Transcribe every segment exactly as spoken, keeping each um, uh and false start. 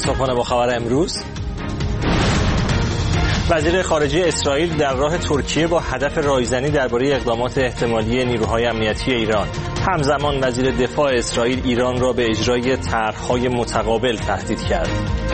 صبحانه با خبر امروز. وزیر خارجه اسرائیل در راه ترکیه با هدف رایزنی درباره اقدامات احتمالی نیروهای امنیتی ایران. همزمان وزیر دفاع اسرائیل ایران را به اجرای طرح‌های متقابل تهدید کرد.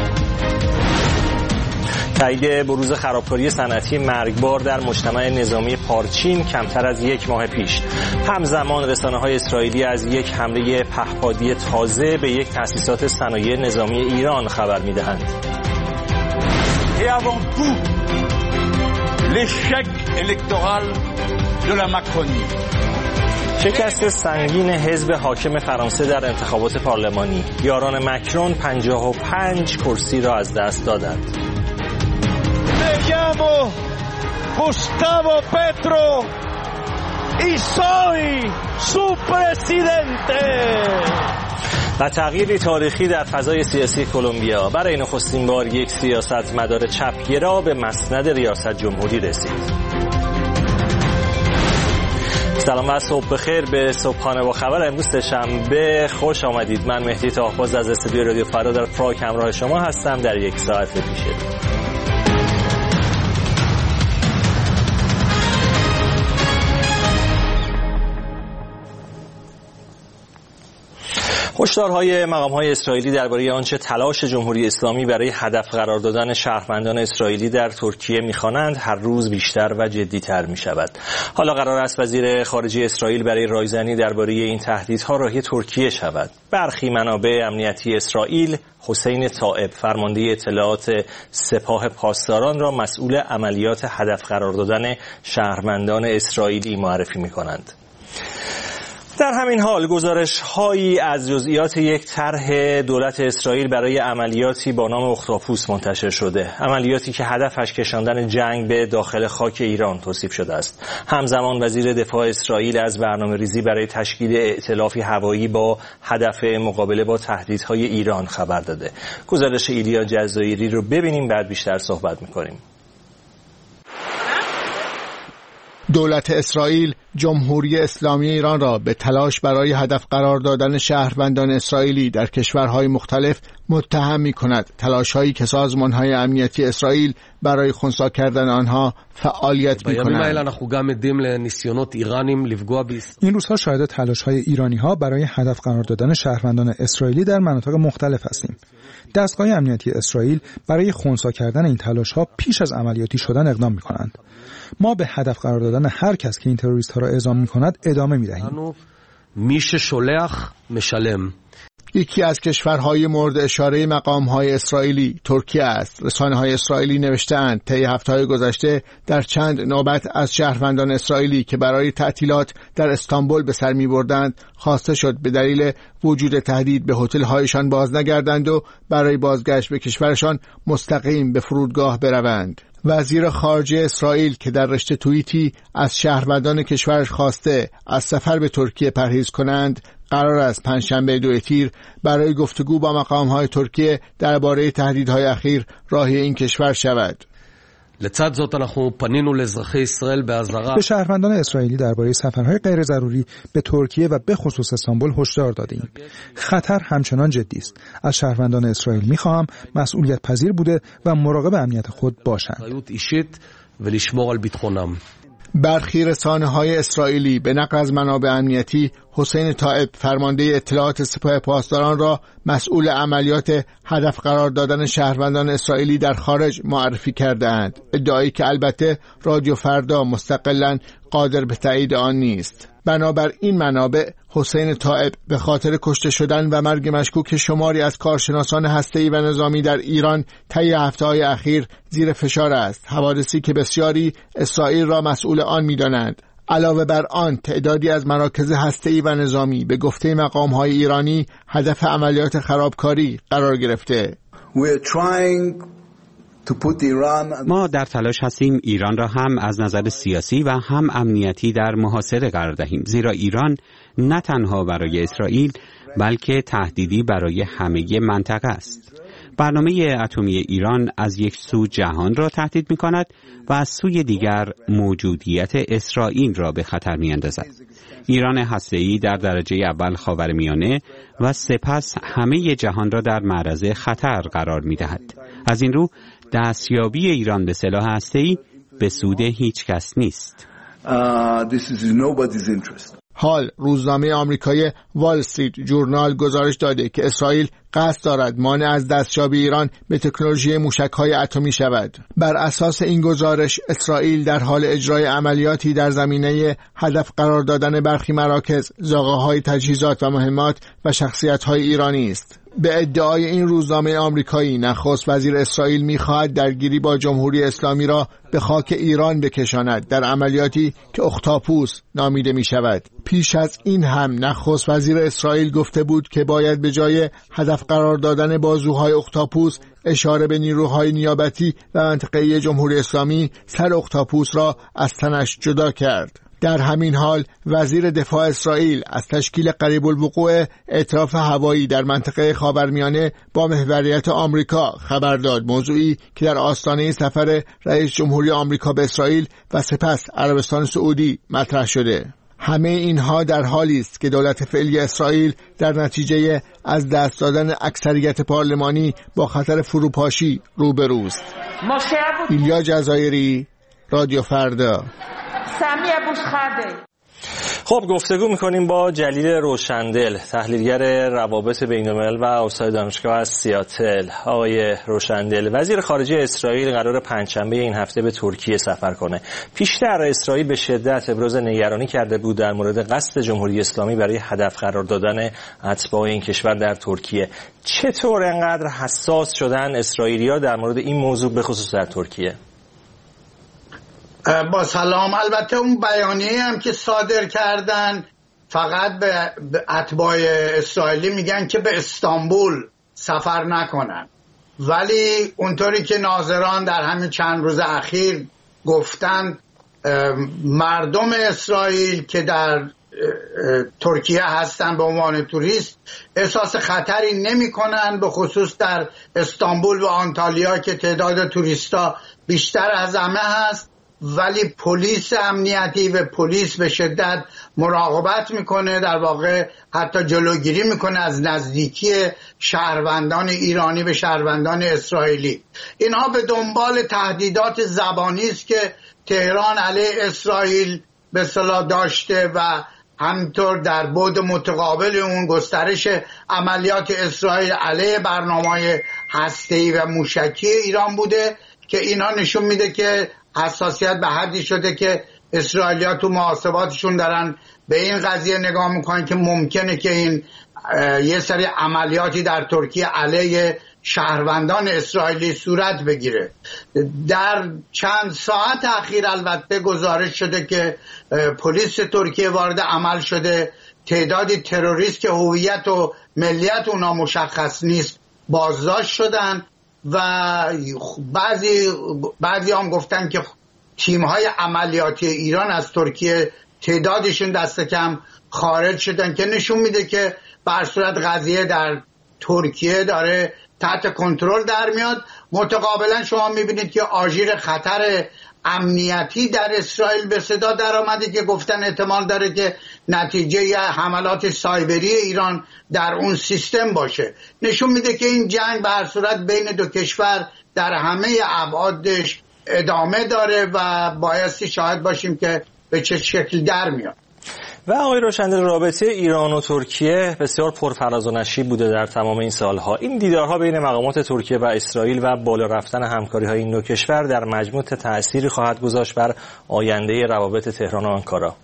تایید بروز خرابکاری صنعتی مرگبار در مجتمع نظامی پارچین کمتر از یک ماه پیش. همزمان رسانه‌های اسرائیلی از یک حمله پهپادی تازه به یک تأسیسات صنایع نظامی ایران خبر می‌دهند. Et avant tout, l'échec électoral de la Macronie. شکست سنگین حزب حاکم فرانسه در انتخابات پارلمانی. یاران مکرون پنجاه و پنج کرسی را از دست دادند. llamo Gustavo Petro y soy su presidente. و تغییری تاریخی در فضای سیاسی کلمبیا. برای نخستین بار یک سیاستمدار چپگرا به مسند ریاست جمهوری رسید. سلام و صبح بخیر به صبحانه با خبر امروز شنبه. خوش آمدید. من مهدی طاهباز از استودیو رادیو فردا در پراگ همراه شما هستم در یک ساعت پیشه. هشدارهای مقام‌های اسرائیلی درباره آنچه تلاش جمهوری اسلامی برای هدف قرار دادن شهروندان اسرائیلی در ترکیه می‌خوانند هر روز بیشتر و جدی‌تر می‌شود. حالا قرار است وزیر خارجه اسرائیل برای رایزنی درباره این تهدیدها راهی ترکیه شود. برخی منابع امنیتی اسرائیل حسین طائب فرمانده اطلاعات سپاه پاسداران را مسئول عملیات هدف قرار دادن شهروندان اسرائیلی معرفی می‌کنند. در همین حال گزارش‌هایی از جزئیات یک طرح دولت اسرائیل برای عملیاتی با نام اختاپوس منتشر شده. عملیاتی که هدفش کشاندن جنگ به داخل خاک ایران توصیف شده است. همزمان وزیر دفاع اسرائیل از برنامه‌ریزی برای تشکیل ائتلافی هوایی با هدف مقابله با تهدیدهای ایران خبر داده. گزارش ایلیا جزایری رو ببینیم بعد بیشتر صحبت می‌کنیم. دولت اسرائیل جمهوری اسلامی ایران را به تلاش برای هدف قرار دادن شهروندان اسرائیلی در کشورهای مختلف متهم می‌کند. تلاش‌هایی که سازمان‌های امنیتی اسرائیل برای خنثی کردن آنها فعالیت می‌کنند. این روزها شاهد تلاش‌های ایرانی‌ها برای هدف قرار دادن شهروندان اسرائیلی در مناطق مختلف هستیم. دستگاه امنیتی اسرائیل برای خنثی کردن این تلاش‌ها پیش از عملیاتی شدن اقدام می‌کنند. ما به هدف قرار دادن هر کس که این تروریست‌ها را اعزام می‌کند ادامه می‌دهیم. میشه شلح مشلم. یکی از کشورهای مورد اشاره مقام‌های اسرائیلی ترکیه است. رسانه‌های اسرائیلی نوشته‌اند طی هفته‌های گذشته در چند نوبت از شهروندان اسرائیلی که برای تعطیلات در استانبول به سر می‌بردند خواسته شد به دلیل وجود تهدید به هتل‌هایشان باز نگردند و برای بازگشت به کشورشان مستقیم به فرودگاه بروند. وزیر خارجه اسرائیل که در رشته توییتی از شهروندان کشورش خواسته از سفر به ترکیه پرهیز کنند، قرار است پنجشنبه دو تیر برای گفتگو با مقام‌های ترکیه درباره تهدیدهای اخیر راهی این کشور شود. لذت زود نخو پنینو لزرخی اسرائیل به ازرق. به شهروندان اسرائیلی درباره سفرهای غیر ضروری به ترکیه و به خصوص استانبول هشدار دادیم. خطر همچنان جدی است. از شهروندان اسرائیل می‌خواهم مسئولیت پذیر بوده و مراقب امنیت خود باشند. برخی رسانه‌های اسرائیلی به نقل از منابع امنیتی حسین طائب فرمانده اطلاعات سپاه پاسداران را مسئول عملیات هدف قرار دادن شهروندان اسرائیلی در خارج معرفی کرده‌اند. ادعایی که البته رادیو فردا مستقلاً قادر به تایید آن نیست. بنابر این منابع حسین طائب به خاطر کشته شدن و مرگ مشکوک شماری از کارشناسان هسته‌ای و نظامی در ایران طی هفته‌های اخیر زیر فشار است. حوادثی که بسیاری اسرائیل را مسئول آن می‌دانند. علاوه بر آن تعدادی از مراکز هسته‌ای و نظامی به گفته مقام‌های ایرانی هدف عملیات خرابکاری قرار گرفته. ما در تلاش هستیم ایران را هم از نظر سیاسی و هم امنیتی در محاصره قرار دهیم، زیرا ایران نه تنها برای اسرائیل بلکه تهدیدی برای همه منطقه است. برنامه اتمی ایران از یک سو جهان را تهدید می‌کند و از سوی دیگر موجودیت اسرائیل را به خطر می‌اندازد. ایران هسته‌ای در درجه اول خاورمیانه و سپس همه جهان را در معرض خطر قرار می‌دهد. از این رو دستیابی ایران به سلاح هسته‌ای به سود هیچ کس نیست. Uh, this is in nobody's interest. حال روزنامه آمریکایی وال استریت جورنال گزارش داده که اسرائیل قصد دارد مانع از دستیابی ایران به تکنولوژی موشک‌های اتمی شود. بر اساس این گزارش اسرائیل در حال اجرای عملیاتی در زمینه هدف قرار دادن برخی مراکز، زاغه‌های تجهیزات و مهمات و شخصیت‌های ایرانی است. به ادعای این روزنامه آمریکایی نخست وزیر اسرائیل می‌خواهد درگیری با جمهوری اسلامی را به خاک ایران بکشاند در عملیاتی که اختاپوس نامیده می‌شود. پیش از این هم نخست وزیر اسرائیل گفته بود که باید به جای هدف قرار دادن بازوهای اختاپوس اشاره به نیروهای نیابتی و منطقه‌ای جمهوری اسلامی سر اختاپوس را از تنش جدا کرد. در همین حال وزیر دفاع اسرائیل از تشکیل قریب الوقوع ائتلاف هوایی در منطقه خاورمیانه با محوریت آمریکا خبر داد، موضوعی که در آستانه سفر رئیس جمهوری آمریکا به اسرائیل و سپس عربستان سعودی مطرح شده. همه اینها در حالی است که دولت فعلی اسرائیل در نتیجه از دست دادن اکثریت پارلمانی با خطر فروپاشی روبروست. ایلیا جزایری، رادیو فردا. خب گفتگو میکنیم با جلیل روشندل، تحلیلگر روابط بین‌الملل و استاد دانشگاه از سیاتل. آقای روشندل، وزیر خارجه اسرائیل قرار پنجشنبه این هفته به ترکیه سفر کنه. پیشتر اسرائیل به شدت ابراز نگرانی کرده بود در مورد قصد جمهوری اسلامی برای هدف قرار دادن اتباع این کشور در ترکیه. چطور انقدر حساس شدن اسرائیلی‌ها در مورد این موضوع به خصوص در ترکیه؟ با سلام. البته اون بیانیه هم که صادر کردن فقط به اتباع اسرائیلی میگن که به استانبول سفر نکنن، ولی اونطوری که ناظران در همین چند روز اخیر گفتن مردم اسرائیل که در ترکیه هستن به عنوان توریست احساس خطری نمی کنن، به خصوص در استانبول و آنتالیا که تعداد توریستا بیشتر از همه هست، ولی پلیس امنیتی و پلیس به شدت مراقبت میکنه، در واقع حتی جلوگیری میکنه از نزدیکی شهروندان ایرانی به شهروندان اسرائیلی. اینها به دنبال تهدیدات زبانی است که تهران علیه اسرائیل به اصطلاح داشته و همینطور در بعد متقابل اون گسترش عملیات اسرائیل علیه برنامه‌های هسته‌ای و موشکی ایران بوده که اینا نشون میده که حساسیت به حدی شده که اسرائیلی‌ها تو محاسباتشون دارن به این قضیه نگاه میکنن که ممکنه که این یه سری عملیاتی در ترکیه علیه شهروندان اسرائیلی صورت بگیره. در چند ساعت اخیر البته گزارش شده که پلیس ترکیه وارد عمل شده، تعدادی تروریست که هویت و ملیت اونا مشخص نیست بازداشت شدن و بعضی بعضی هم گفتن که تیم‌های عملیاتی ایران از ترکیه تعدادشون دست کم خارج شدن که نشون میده که به هر صورت قضیه در ترکیه داره تحت کنترل در میاد. متقابلا شما میبینید که آژیر خطر امنیتی در اسرائیل به صدا در آمده که گفتن احتمال داره که نتیجه حملات سایبری ایران در اون سیستم باشه. نشون میده که این جنگ به هر صورت بین دو کشور در همه ابعادش ادامه داره و بایستی شاهد باشیم که به چه شکل در میاد. و آقای روشندل، رابطه ایران و ترکیه بسیار پرفراز و نشیب بوده در تمام این سالها. این دیدارها بین مقامات ترکیه و اسرائیل و بالا رفتن همکاری‌های این دو کشور در مجموع تأثیری خواهد گذاشت بر آینده روابط تهران و آنکارا؟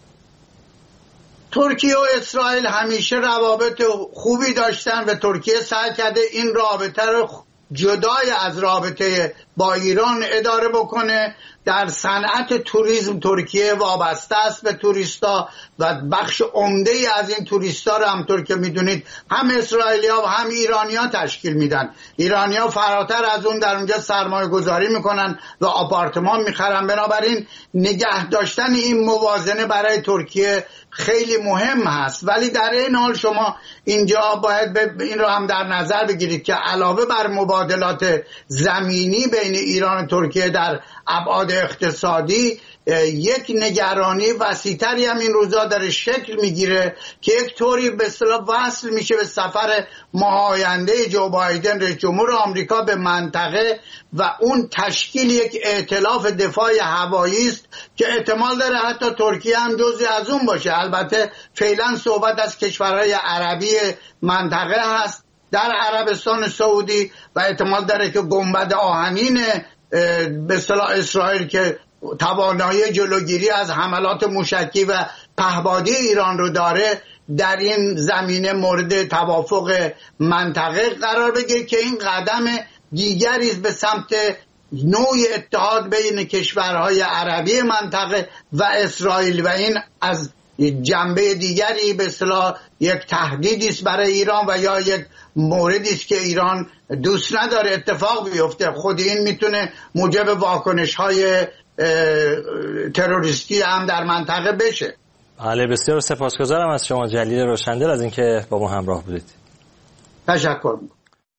ترکیه و اسرائیل همیشه روابط خوبی داشتن و ترکیه سعی کرده این رابطه رو جدای از رابطه با ایران اداره بکنه. در صنعت توریسم ترکیه وابسته است به توریستا و بخش عمده ای از این توریستا رو همطور که میدونید هم اسرائیلی‌ها و هم ایرانی‌ها تشکیل میدن. ایرانی‌ها فراتر از اون در اونجا سرمایه گذاری میکنن و آپارتمان میخرن. بنابراین نگه داشتن این موازنه برای ترکیه خیلی مهم هست. ولی در این حال شما اینجا باید این رو هم در نظر بگیرید که علاوه بر مبادلات زمینی بین ایران و ترکیه در ابعاد اقتصادی، یک نگرانی وسیع‌تری هم این روزا داره شکل میگیره که یک طوری به اصطلاح وصل میشه به سفر ماه آینده جو بایدن رئیس جمهور آمریکا به منطقه و اون تشکیل یک ائتلاف دفاع هوایی است که احتمال داره حتی ترکیه هم جزئی از اون باشه. البته فعلا صحبت از کشورهای عربی منطقه هست در عربستان سعودی و احتمال داره که گنبد آهنین به اصطلاح اسرائیل که توانایی جلوگیری از حملات موشکی و پهپادی ایران رو داره در این زمینه مورد توافق منطقه قرار بگیره که این قدم دیگری به سمت نوع اتحاد بین کشورهای عربی منطقه و اسرائیل و این از جنبه دیگری به اصطلاح یک تهدیدی است برای ایران و یا یک موردی است که ایران دوست نداره اتفاق بیفته. خود این میتونه موجب واکنش‌های تروریستی هم در منطقه بشه. بله، بسیار سپاسگزارم از شما جلیل روشندل از اینکه با ما همراه بودید. تشکر می‌کنم.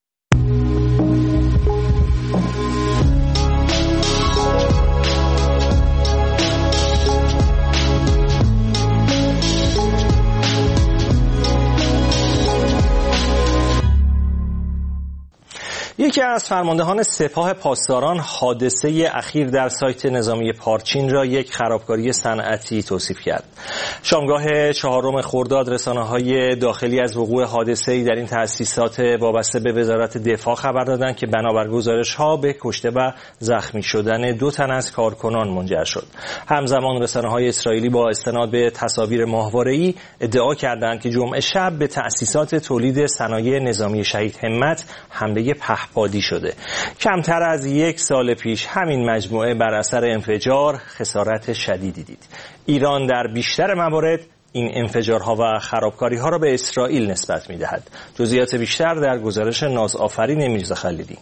یکی از فرماندهان سپاه پاسداران حادثه اخیر در سایت نظامی پارچین را یک خرابکاری صنعتی توصیف کرد. شامگاه چهارم خرداد رسانه‌های داخلی از وقوع حادثه‌ای در این تأسیسات وابسته به وزارت دفاع خبر دادند که بنابر گزارش‌ها به کشته و زخمی شدن دو تن از کارکنان منجر شد. همزمان رسانه‌های اسرائیلی با استناد به تصاویر ماهواره‌ای ادعا کردند که جمعه شب به تأسیسات تولید صنایع نظامی شهید همت حمله پهپادی شده. کمتر از یک سال پیش همین مجموعه بر اثر انفجار خسارت شدیدی دید. ایران در بیشتر موارد این انفجارها و خرابکاری‌ها را به اسرائیل نسبت می‌دهد. جزئیات بیشتر در گزارش نازآفرین میرزا خلیلی.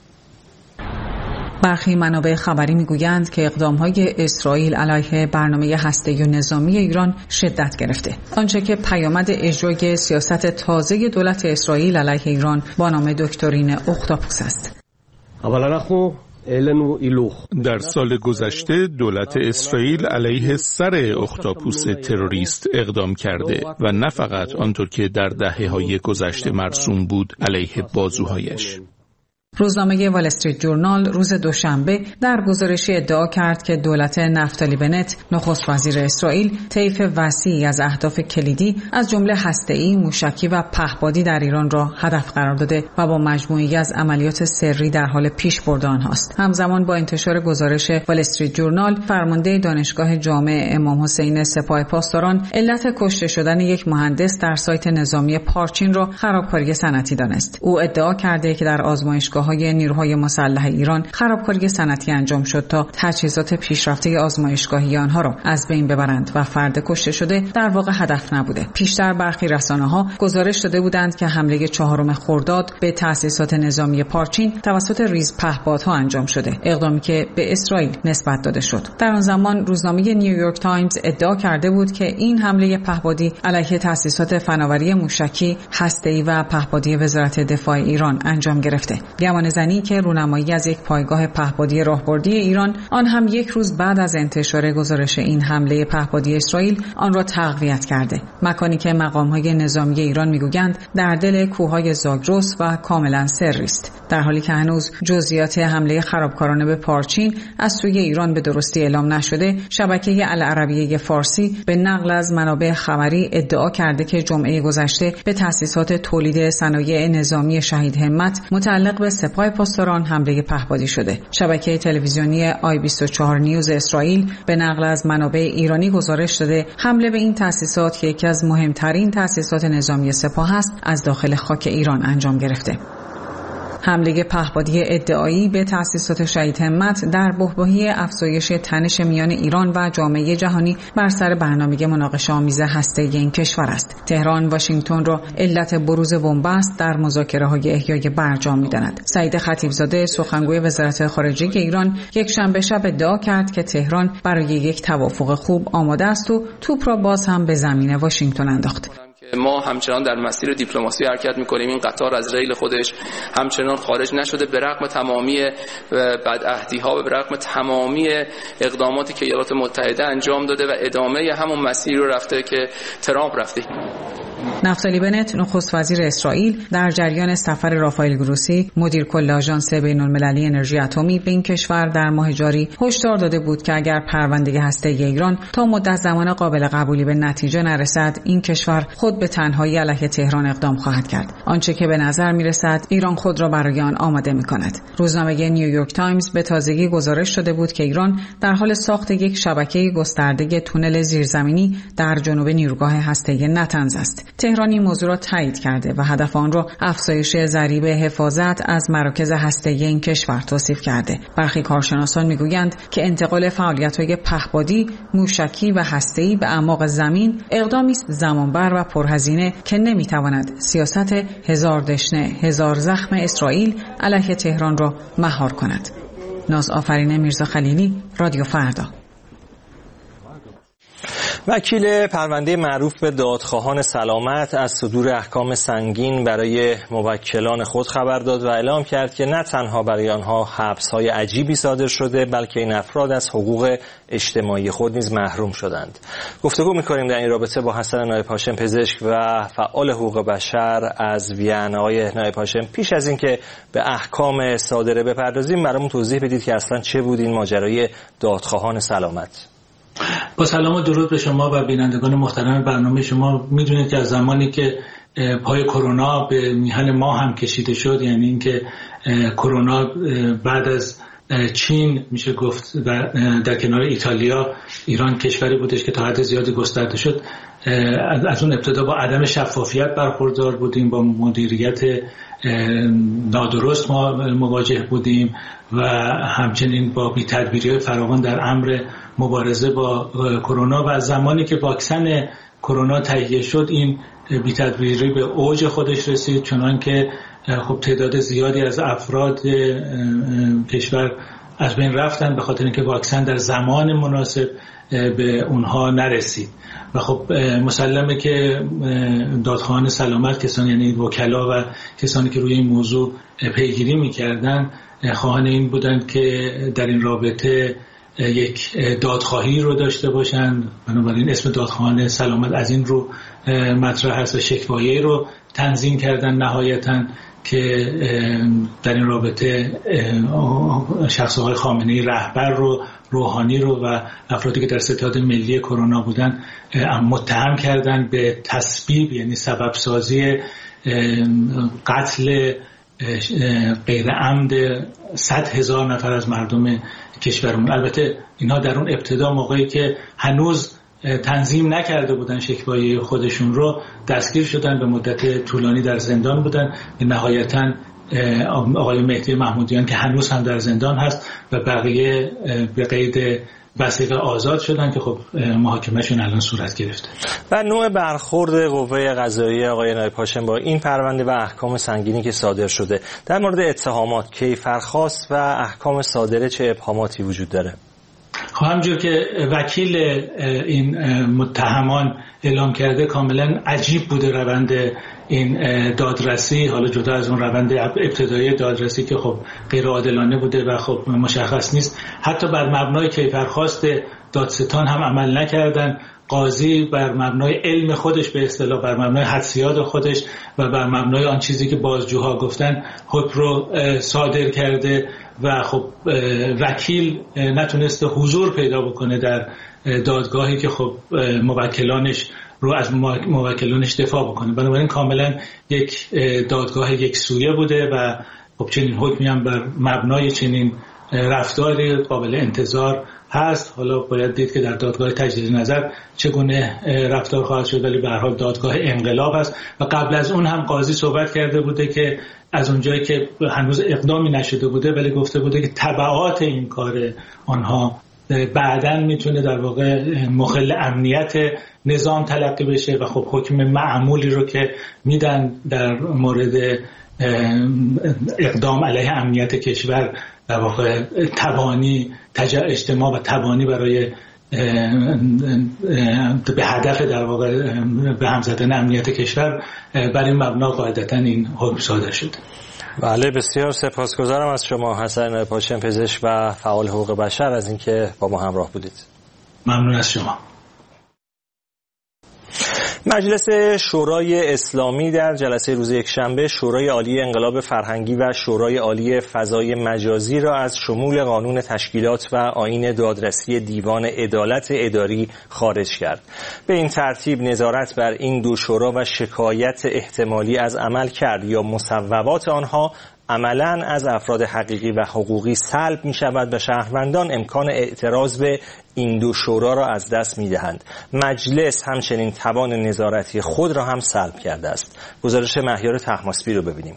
برخی منابع خبری میگویند که اقدام‌های اسرائیل علیه برنامه هسته‌ای و نظامی ایران شدت گرفته. آنچه که پیامد اجرای سیاست تازه دولت اسرائیل علیه ایران با نام دکترین اختاپوس است. در سال گذشته دولت اسرائیل علیه سر اختاپوس تروریست اقدام کرده و نه فقط آنطور که در دهه‌های گذشته مرسوم بود علیه بازوهایش. روزنامه وال استریت جورنال روز دوشنبه در گزارشی ادعا کرد که دولت نفتالی بنت نخست وزیر اسرائیل طیف وسیعی از اهداف کلیدی از جمله هسته‌ای، موشکی و پهپادی در ایران را هدف قرار داده و با مجموعه‌ای از عملیات سری در حال پیشبرد آنهاست. همزمان با انتشار گزارش وال استریت جورنال، فرمانده دانشگاه جامع امام حسین سپاه پاسداران علت کشته شدن یک مهندس در سایت نظامی پارچین را خرابکاری صنعتی دانست. او ادعا کرده که در آزمایشگاه های نیروهای مسلح ایران خرابکاری صنعتی انجام شد تا تجهیزات پیشرفته آزمایشگاهی آنها را از بین ببرند و فرد کشته شده در واقع هدف نبوده. پیشتر برخی رسانه‌ها گزارش داده بودند که حمله چهارم خرداد به تأسیسات نظامی پارچین توسط ریز پهپادها انجام شده، اقدامی که به اسرائیل نسبت داده شد. در آن زمان روزنامه نیویورک تایمز ادعا کرده بود که این حمله پهپادی علیه تأسیسات فناوری موشکی، هسته‌ای و پهپادی وزارت دفاع ایران انجام گرفته. زنی که رونمایی از یک پایگاه پهپادی راهبردی ایران، آن هم یک روز بعد از انتشار گزارش این حمله پهپادی اسرائیل، آن را تقویت کرده. مکانی که مقام‌های نظامی ایران می‌گویند در دل کوههای زاگرس و کاملا سری است، در حالی که هنوز جزئیات حمله خرابکارانه به پارچین از سوی ایران به درستی اعلام نشده. شبکه العربیه فارسی به نقل از منابع خبری ادعا کرده که جمعه گذشته به تأسیسات تولید صنایع نظامی شهید همت متعلق به سپاه پاسداران حمله پهپادی شده. شبکه تلویزیونی آی بیست و چهار نیوز اسرائیل به نقل از منابع ایرانی گزارش داده حمله به این تأسیسات که یکی از مهمترین تأسیسات نظامی سپاه است، از داخل خاک ایران انجام گرفته. حمله پهپادی ادعایی به تأسیسات شهید همت در بحبوحی افزایش تنش میان ایران و جامعه جهانی بر سر برنامه مناقشه آمیز هسته‌ای این کشور است. تهران واشنگتن را علت بروز بنبست در مذاکره‌های احیای برجام می‌داند. سعید خطیبزاده سخنگوی وزارت خارجه ایران یک شنبه شب ادعا کرد که تهران برای یک توافق خوب آماده است و توپ را باز هم به زمین واشنگتن انداخت. ما همچنان در مسیر دیپلماسی حرکت می‌کنیم. این قطار از ریل خودش همچنان خارج نشده، به رغم تمامی بدعهدی‌ها و به رغم تمامی اقداماتی که ایالات متحده انجام داده و ادامه همون مسیری رو رفته که ترامپ رفته. نفتالی بنت نخست وزیر اسرائیل در جریان سفر رافائل گروسی مدیر کل آژانس بین‌المللی انرژی اتمی به این کشور در ماه جاری هشدار داده بود که اگر پرونده هسته‌ای ایران تا مدت زمان قابل قبولی به نتیجه نرسد، این کشور خود به تنهایی علیه تهران اقدام خواهد کرد. آنچه که به نظر می‌رسد ایران خود را برای آن آماده می‌کند. روزنامه نیویورک تایمز به تازگی گزارش داده بود که ایران در حال ساخت یک شبکه گسترده تونل زیرزمینی در جنوب نیروگاه هسته‌ای نتنز است. تهران این موضوع را تایید کرده و هدف آن را افزایش ضریب حفاظت از مراکز هسته‌ای این کشور توصیف کرده. برخی کارشناسان میگویند که انتقال فعالیت‌های پهپادی، موشکی و هسته‌ای به اعماق زمین اقدامی است زمانبر و پرهزینه که نمیتواند سیاست هزار دشنه هزار زخم اسرائیل علیه تهران را مهار کند. ناز آفرین میرزا خلیلی، رادیو فردا. وکیل پرونده معروف به دادخواهان سلامت از صدور احکام سنگین برای موکلان خود خبر داد و اعلام کرد که نه تنها برای آنها حبس‌های عجیبی صادر شده، بلکه این افراد از حقوق اجتماعی خود نیز محروم شدند. گفتگو می‌کنیم در این رابطه با حسن نایب هاشم، پزشک و فعال حقوق بشر از وین. آقای نایب هاشم، پیش از اینکه به احکام صادره بپردازیم، برامون توضیح بدید که اصلا چه بود این ماجرای دادخواهان سلامت؟ با سلام و درود به شما و بینندگان محترم برنامه شما. میدونید که از زمانی که پای کرونا به میهن ما هم کشیده شد، یعنی اینکه کرونا بعد از چین میشه گفت در کنار ایتالیا، ایران کشوری بودش که تا حد زیادی گسترده شد. از اون ابتدا با عدم شفافیت برخوردار بودیم، با مدیریت نادرست ما مواجه بودیم و همچنین با بی‌تدبیری فراوان در امر مبارزه با کرونا. و از زمانی که واکسن کرونا تهیه شد، این بی‌تدبیری به اوج خودش رسید، چنان که خب تعداد زیادی از افراد کشور از بین رفتن به خاطر اینکه واکسن در زمان مناسب به اونها نرسید. و خب مسلمه که دادخواهان سلامت، کسانی یعنی وکلا و کسانی که روی این موضوع پیگیری می‌کردن، خواهان این بودند که در این رابطه یک دادخواهی رو داشته باشند. بنابراین اسم دادخواهان سلامت از این رو مطرح هست و شکوایی رو تنظیم کردن نهایتاً که در این رابطه شخص‌های خامنه‌ای رهبر رو، روحانی رو و افرادی که در ستاد ملی کرونا بودن متهم کردن به تسبیب، یعنی سبب سازی قتل غیر عمد صد هزار نفر از مردم کشورمون. البته اینها در اون ابتدا موقعی که هنوز تنظیم نکرده بودن شکوایی خودشون رو، دستگیر شدن، به مدت طولانی در زندان بودن. نهایتاً آقای مهدی محمودیان که هنوز هم در زندان هست و بقیه به قید وثیقه آزاد شدن که خب محاکمهشون الان صورت گرفته. و نوع برخورد قوه قضاییه آقای نایب هاشم با این پرونده و احکام سنگینی که صادر شده، در مورد اتهامات کیفرخواست و احکام صادره چه ابهاماتی وجود داره؟ همونجور که وکیل این متهمان اعلام کرده، کاملا عجیب بوده روند این دادرسی، حالا جدا از اون روند ابتدایی دادرسی که خب غیر عادلانه بوده و خب مشخص نیست. حتی بر مبنای کیفرخواست دادستان هم عمل نکردن. قاضی بر مبنای علم خودش، به اصطلاح بر مبنای حدسیات خودش و بر مبنای آن چیزی که بازجوها گفتن، حکم رو صادر کرده و خب وکیل نتونسته حضور پیدا بکنه در دادگاهی که خب موکلانش رو از موکلانش دفاع بکنه. بنابراین کاملا یک دادگاه یک سویه بوده و خب چنین حکمی هم بر مبنای چنین رفتاری قابل انتظار هست. حالا باید دید که در دادگاه تجدید نظر چگونه رفتار خواهد شد، ولی به هر حال دادگاه انقلاب است و قبل از اون هم قاضی صحبت کرده بوده که از اونجایی که هنوز اقدامی نشده بوده ولی گفته بوده که تبعات این کار آنها بعداً میتونه در واقع مخل امنیت نظام تلقی بشه و خب حکم معمولی رو که میدن در مورد اقدام علیه امنیت کشور در واقع تبانی اجتماع و تبانی برای به هدف در واقع به هم زدن امنیت کشور، بر این مبنا قاعدتاً این حکم صادر شده. بله، بسیار سپاسگزارم از شما حسن پاشم، پزشک و فعال حقوق بشر، از اینکه با ما همراه بودید. ممنون از شما. مجلس شورای اسلامی در جلسه روز یکشنبه شورای عالی انقلاب فرهنگی و شورای عالی فضای مجازی را از شمول قانون تشکیلات و آیین دادرسی دیوان عدالت اداری خارج کرد. به این ترتیب نظارت بر این دو شورا و شکایت احتمالی از عمل کرد یا مصوبات آنها عملاً از افراد حقیقی و حقوقی سلب می شود و شهروندان امکان اعتراض به این دو شورا را از دست می دهند. مجلس همچنین توان نظارتی خود را هم سلب کرده است. گزارش مهیار طهماسبی رو ببینیم.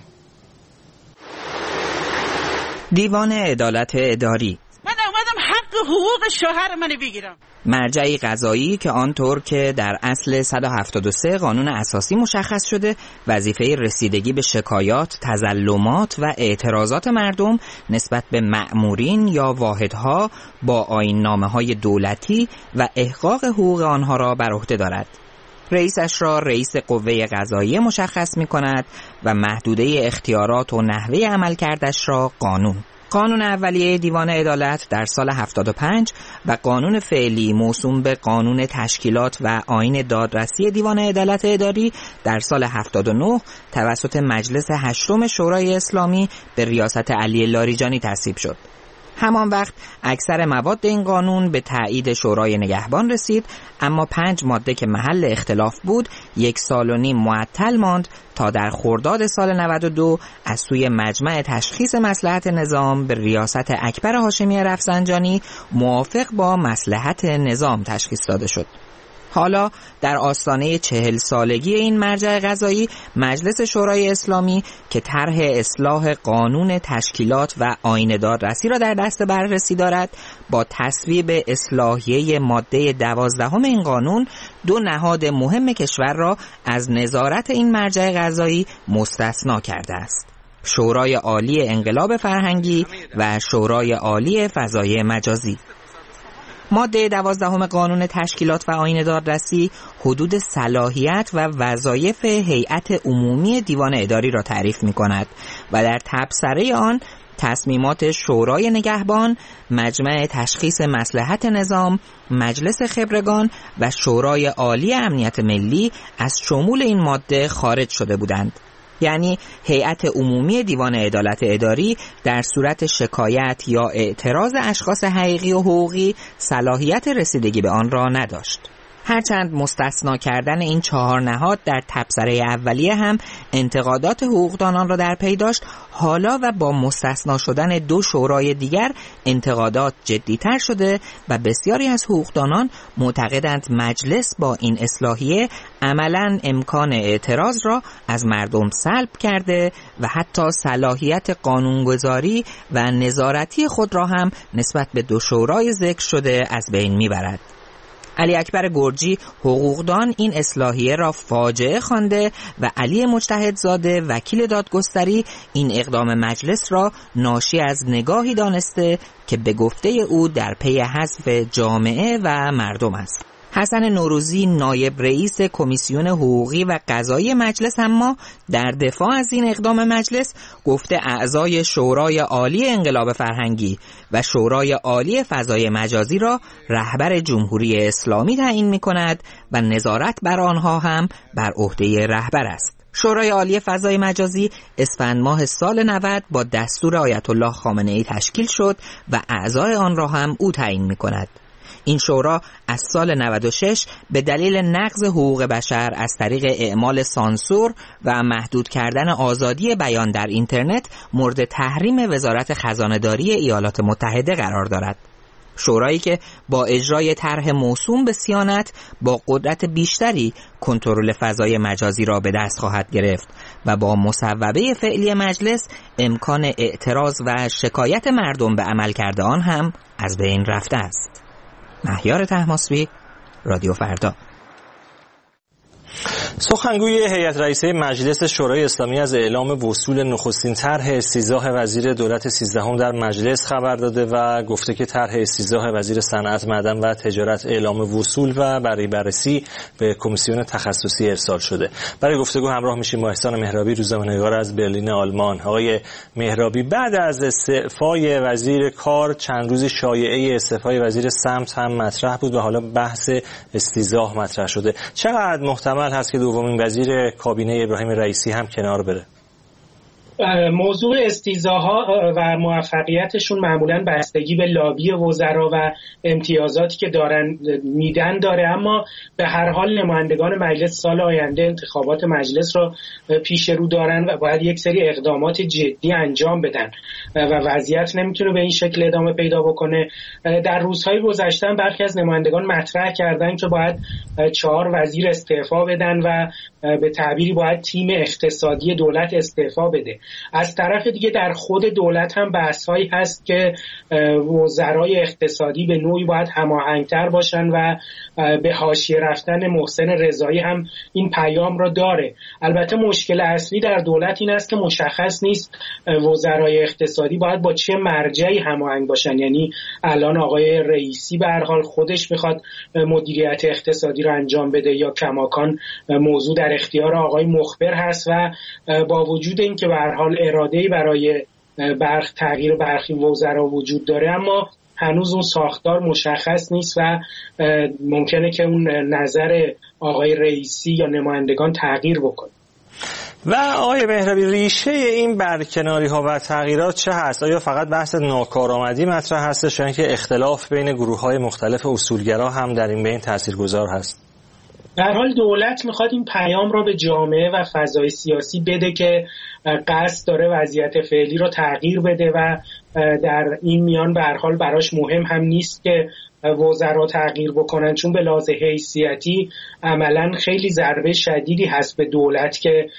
دیوان عدالت اداری. من اومدم حق حقوق شوهر منو بگیرم. مرجعی قضایی که آنطور که در اصل صد و هفتاد و سه قانون اساسی مشخص شده وظیفه رسیدگی به شکایات، تظلمات و اعتراضات مردم نسبت به مأمورین یا واحدها با آیین‌نامه‌های دولتی و احقاق حقوق آنها را بر عهده دارد. رئیسش را رئیس قوه قضاییه مشخص می‌کند و محدوده اختیارات و نحوه عملکردش را قانون. قانون اولیه دیوان عدالت در سال هفتاد و پنج و قانون فعلی موسوم به قانون تشکیلات و آیین دادرسی دیوان عدالت اداری در سال هفتاد و نه توسط مجلس هشتم شورای اسلامی به ریاست علی لاریجانی تصویب شد. همان وقت اکثر مواد این قانون به تایید شورای نگهبان رسید، اما پنج ماده که محل اختلاف بود یک سال و نیم معطل ماند تا در خرداد سال نود و دو از سوی مجمع تشخیص مصلحت نظام به ریاست اکبر هاشمی رفسنجانی موافق با مصلحت نظام تشخیص داده شد. حالا در آستانه چهل سالگی این مرجع قضایی، مجلس شورای اسلامی که طرح اصلاح قانون تشکیلات و آیین دادرسی را در دست بررسی دارد، با تصویب اصلاحیه ماده دوازدهم این قانون دو نهاد مهم کشور را از نظارت این مرجع قضایی مستثنا کرده است: شورای عالی انقلاب فرهنگی و شورای عالی فضای مجازی. ماده دوازدهم قانون تشکیلات و آیین دادرسی حدود صلاحیت و وظایف هیئت عمومی دیوان اداری را تعریف می کند و در تبصره آن تصمیمات شورای نگهبان، مجمع تشخیص مصلحت نظام، مجلس خبرگان و شورای عالی امنیت ملی از شمول این ماده خارج شده بودند. یعنی هیئت عمومی دیوان عدالت اداری در صورت شکایت یا اعتراض اشخاص حقیقی و حقوقی صلاحیت رسیدگی به آن را نداشت. هرچند مستثنا کردن این چهار نهاد در تبصره اولیه هم انتقادات حقوقدانان را در پی داشت، حالا و با مستثنا شدن دو شورای دیگر انتقادات جدی‌تر شده و بسیاری از حقوقدانان معتقدند مجلس با این اصلاحیه عملاً امکان اعتراض را از مردم سلب کرده و حتی صلاحیت قانونگذاری و نظارتی خود را هم نسبت به دو شورای ذکر شده از بین میبرد. علی اکبر گرجی حقوقدان این اصلاحیه را فاجعه خوانده و علی مجتهدزاده وکیل دادگستری این اقدام مجلس را ناشی از نگاهی دانسته که به گفته او در پی حذف جامعه و مردم است. حسن نوروزی نایب رئیس کمیسیون حقوقی و قضایی مجلس اما در دفاع از این اقدام مجلس گفته اعضای شورای عالی انقلاب فرهنگی و شورای عالی فضای مجازی را رهبر جمهوری اسلامی تعیین می‌کند و نظارت بر آنها هم بر عهده رهبر است. شورای عالی فضای مجازی اسفند ماه سال نود با دستور آیت الله خامنه‌ای تشکیل شد و اعضای آن را هم او تعیین می‌کند. این شورا از سال نود و شش به دلیل نقض حقوق بشر از طریق اعمال سانسور و محدود کردن آزادی بیان در اینترنت مورد تحریم وزارت خزانه‌داری ایالات متحده قرار دارد. شورایی که با اجرای طرح موسوم به صیانت با قدرت بیشتری کنترل فضای مجازی را به دست خواهد گرفت و با مصوبه فعلی مجلس امکان اعتراض و شکایت مردم به عملکرد آن هم از بین رفته است. مهیار طهماسبی، رادیو فردا. سخنگوی هیئت رئیسه مجلس شورای اسلامی از اعلام وصول نخستین طرح استیضاح وزیر دولت سیزدهم در مجلس خبر داده و گفته که طرح استیضاح وزیر صنعت، معدن و تجارت اعلام وصول و برای بررسی به کمیسیون تخصصی ارسال شده. برای گفتگو همراه میشیم با احسان مهرابی، روزنامه‌نگار از برلین آلمان. آقای مهرابی، بعد از استعفای وزیر کار چند روز شایعه استعفای وزیر سمت هم مطرح بود و حالا بحث استیضاح مطرح شده. چقدر محتمل هست که دومین وزیر کابینه ابراهیم رئیسی هم کنار بره؟ موضوع استیضاح‌ها و موفقیتشون معمولاً بستگی به لابی وزرا و امتیازاتی که دارن میدن داره، اما به هر حال نمایندگان مجلس سال آینده انتخابات مجلس رو پیش رو دارن و باید یک سری اقدامات جدی انجام بدن و وضعیت نمیتونه به این شکل ادامه پیدا بکنه. در روزهای گذشته برخی از نمایندگان مطرح کردن که باید چهار وزیر استعفا بدن و به تعبیری باید تیم اقتصادی دولت استعفا بده. از طرف دیگه در خود دولت هم بحث‌هایی هست که وزرای اقتصادی به نوعی باید هماهنگ‌تر باشن و به حاشیه رفتن محسن رضایی هم این پیام را داره. البته مشکل اصلی در دولت این است که مشخص نیست وزرای اقتصادی باید با چه مرجعی هماهنگ باشن. یعنی الان آقای رئیسی به هر حال خودش میخواد مدیریت اقتصادی رو انجام بده یا کماکان موضوع در اختیار آقای مخبر هست و با وجود این که به هر حال اراده‌ای برای برخ تغییر برخی وزرا وجود داره، اما هنوز اون ساختار مشخص نیست و ممکنه که اون نظر آقای رئیسی یا نمایندگان تغییر بکنه. و آقای مهرابی، ریشه این برکناری ها و تغییرات چه هست؟ آیا فقط بحث ناکارآمدی مطرح هستش یا اینکه اختلاف بین گروه های مختلف اصولگرا هم در این بین تاثیرگذار هست؟ در حال دولت میخواد این پیام را به جامعه و فضای سیاسی بده که قصد داره وضعیت فعلی را تغییر بده و در این میان به هر حال براش مهم هم نیست که وزرا تغییر بکنن، چون به لحاظ حیثیتی عملا خیلی ضربه شدیدی هست به دولت که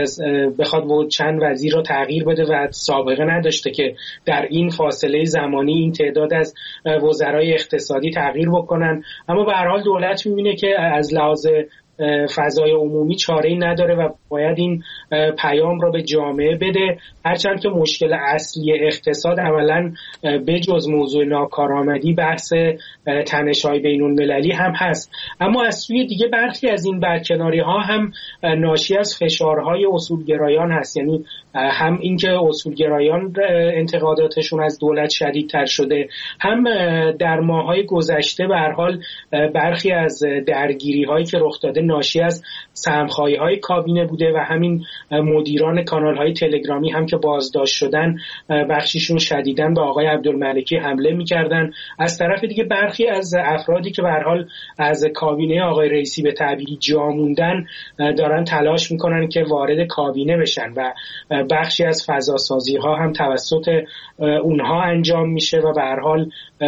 بخواد چند وزیر رو تغییر بده و سابقه نداشته که در این فاصله زمانی این تعداد از وزرای اقتصادی تغییر بکنن. اما به هر حال دولت می‌بینه که از لحاظ فضای عمومی چاره‌ای نداره و باید این پیام رو به جامعه بده، هرچند که مشکل اصلی اقتصاد عملاً بجز موضوع ناکارآمدی بحث تنش‌های بین‌المللی هم هست. اما از سوی دیگه برخی از این برکناری‌ها هم ناشی از فشارهای اصولگرایان هست، یعنی هم اینکه اصولگرایان انتقاداتشون از دولت شدیدتر شده، هم در ماه‌های گذشته به هر حال برخی از درگیری‌هایی که رخ داده ناشی از سهم‌خواهی‌های کابینه بوده و همین مدیران کانال‌های تلگرامی هم که بازداشت شدن بخشیشون شدیداً به آقای عبدالملکی حمله می‌کردن. از طرف دیگه برخی از افرادی که به هر حال از کابینه آقای رئیسی به تعبیری جا موندن دارن تلاش می‌کنن که وارد کابینه بشن و بخشی از فضاسازی‌ها هم توسط اونها انجام میشه و به هر حال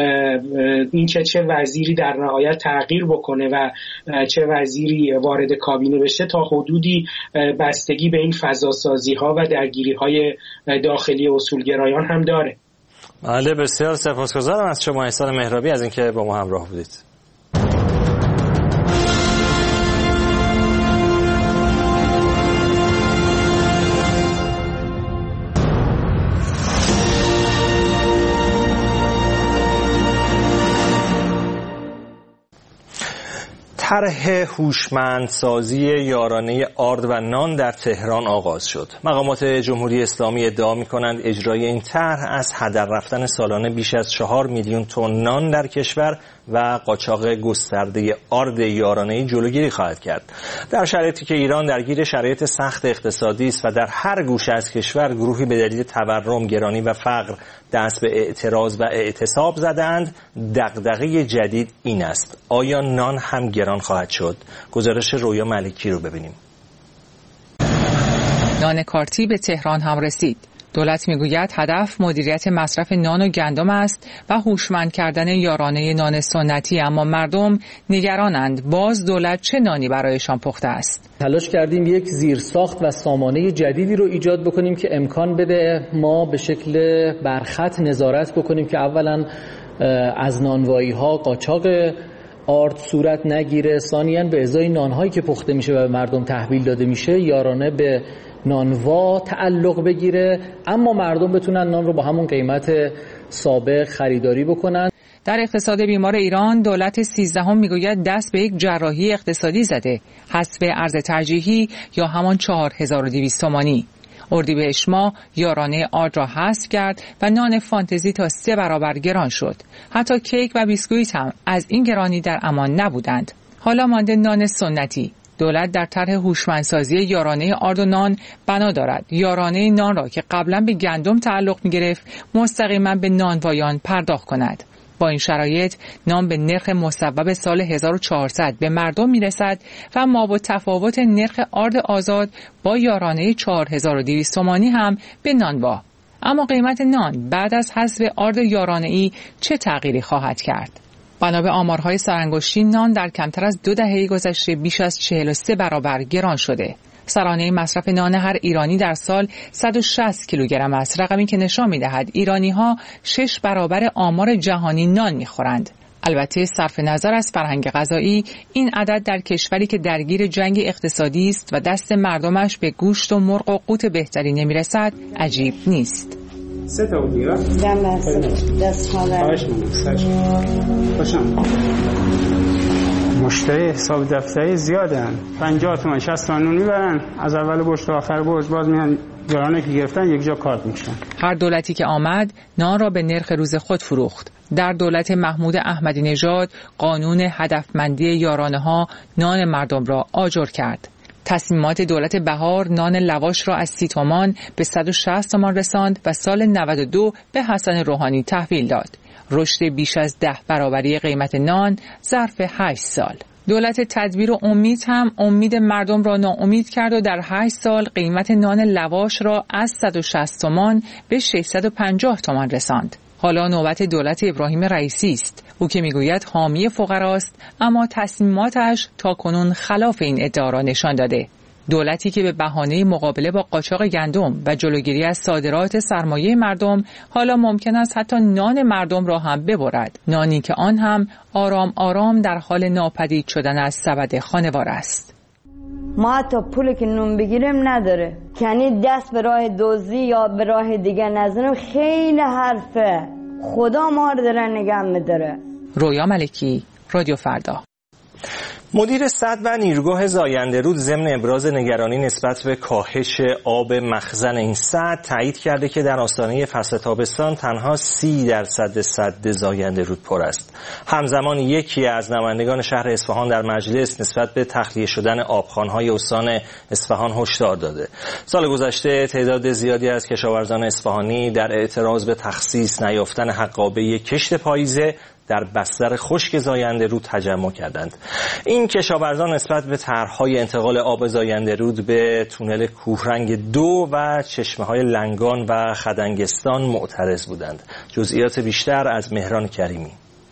این که چه وزیری در نهایت تغییر بکنه و چه وزیری وارد کابینه بشه تا حدودی بستگی به این فضاسازی‌ها و درگیری‌های داخلی اصولگرایان هم داره. بله، بسیار سپاسگزارم از شما احسان مهرابی از اینکه با ما همراه بودید. طرح هوشمندسازی یارانه آرد و نان در تهران آغاز شد. مقامات جمهوری اسلامی ادعا می‌کنند اجرای این طرح از هدر رفتن سالانه بیش از چهار میلیون تن نان در کشور و قاچاق گسترده آرد یارانه‌ای جلوگیری خواهد کرد. در شرایطی که ایران درگیر شرایط سخت اقتصادی است و در هر گوشه از کشور گروهی به دلیل تورم، گرانی و فقر دست به اعتراض و اعتصاب زدند، دغدغه جدید این است: آیا نان هم گران خواهد شد؟ گزارش رویا ملکی رو ببینیم. نان کارتی به تهران هم رسید. دولت میگوید هدف مدیریت مصرف نان و گندم است و هوشمند کردن یارانه نان سنتی، اما مردم نگرانند باز دولت چه نانی برایشان پخته است. تلاش کردیم یک زیرساخت و سامانه جدیدی رو ایجاد بکنیم که امکان بده ما به شکل برخط نظارت بکنیم که اولا از نانوایی ها قاچاق آرد صورت نگیره، ثانیاً به ازای نانهایی که پخته میشه و به مردم تحویل داده میشه یارانه به نانوا تعلق بگیره، اما مردم بتونن نان رو با همون قیمت سابق خریداری بکنن. در اقتصاد بیمار ایران دولت سیزدهم میگوید دست به یک جراحی اقتصادی زده، حذف ارز ترجیحی یا همان چهار هزار و دویست تومانی. اردیبهشت ماه یارانه آرد را حذف کرد و نان فانتزی تا سه برابر گران شد. حتی کیک و بیسکویت هم از این گرانی در امان نبودند. حالا مانده نان سنتی. دولت در طرح هوشمندسازی یارانه آرد و نان بنا دارد یارانه نان را که قبلا به گندم تعلق می‌گرفت مستقیما به نانوایان پرداخت کند. با این شرایط نان به نرخ مصوب سال هزار و چهارصد به مردم میرسد و ما با تفاوت نرخ آرد آزاد با یارانه چهار هزار و دویست تومانی هم به نانوا. اما قیمت نان بعد از حذف آرد یارانه‌ای چه تغییری خواهد کرد؟ بنا به آمارهای سرانگشتی نان در کمتر از دو دهه گذشته بیش از چهل و سه برابر گران شده. سرانه مصرف نان هر ایرانی در سال صد و شصت کیلوگرم است، رقمی که نشان می‌دهد ایرانی‌ها شش برابر آمار جهانی نان می‌خورند. البته صرف نظر از فرهنگ غذایی، این عدد در کشوری که درگیر جنگ اقتصادی است و دست مردمش به گوشت و مرغ و قوت بهتری نمی‌رسد عجیب نیست. سه تا بودی را؟ دم دست مشتری حساب دفتری زیادن، پنجاه تومن شصت تومن میبرن، از اول برج تا آخر برج باز میان گرانه که گرفتن یک جا کارت میشن. هر دولتی که آمد نان را به نرخ روز خود فروخت. در دولت محمود احمدی نژاد قانون هدفمندی یارانه ها نان مردم را آجر کرد. تصمیمات دولت بهار نان لواش را از سی تومان به صد و شصت تومان رساند و سال نود و دو به حسن روحانی تحویل داد. رشد بیش از ده برابری قیمت نان ظرف هشت سال. دولت تدبیر و امید هم امید مردم را ناامید کرد و در هشت سال قیمت نان لواش را از صد و شصت تومان به ششصد و پنجاه تومان رساند. حالا نوبت دولت ابراهیم رئیسی است. او که میگوید حامی فقراست، اما تصمیماتش تاکنون خلاف این ادعا را نشان داده. دولتی که به بهانه مقابله با قاچاق گندم و جلوگیری از صادرات سرمایه مردم حالا ممکن است حتی نان مردم را هم ببرد، نانی که آن هم آرام آرام در حال ناپدید شدن از سبد خانوار است. ما حتی پولی که نون بگیریم نداره، یعنی دست به راه دزدی یا به راه دیگر نزنیم. خیلی حرفه، خدا ما رو داره نگه می‌داره. رویا ملکی، رادیو فردا. مدیر سد و نیروگاه زاینده رود ضمن ابراز نگرانی نسبت به کاهش آب مخزن این سد تایید کرده که در آستانه فصل تابستان تنها سی درصد سد زاینده رود پر است. همزمان یکی از نمایندگان شهر اصفهان در مجلس نسبت به تخلیه شدن آبخوان‌های استان اصفهان هشدار داده. سال گذشته تعداد زیادی از کشاورزان اصفهانی در اعتراض به تخصیص نیافتن حقابه کشت پاییزه در بستر خشک زاینده رود تجمع کردند. این کشاورزان نسبت به طرح‌های انتقال آب زاینده رود به تونل کوهرنگ دو و چشمه‌های لنگان و خدنگستان معترض بودند. جزئیات بیشتر از مهران کریمی.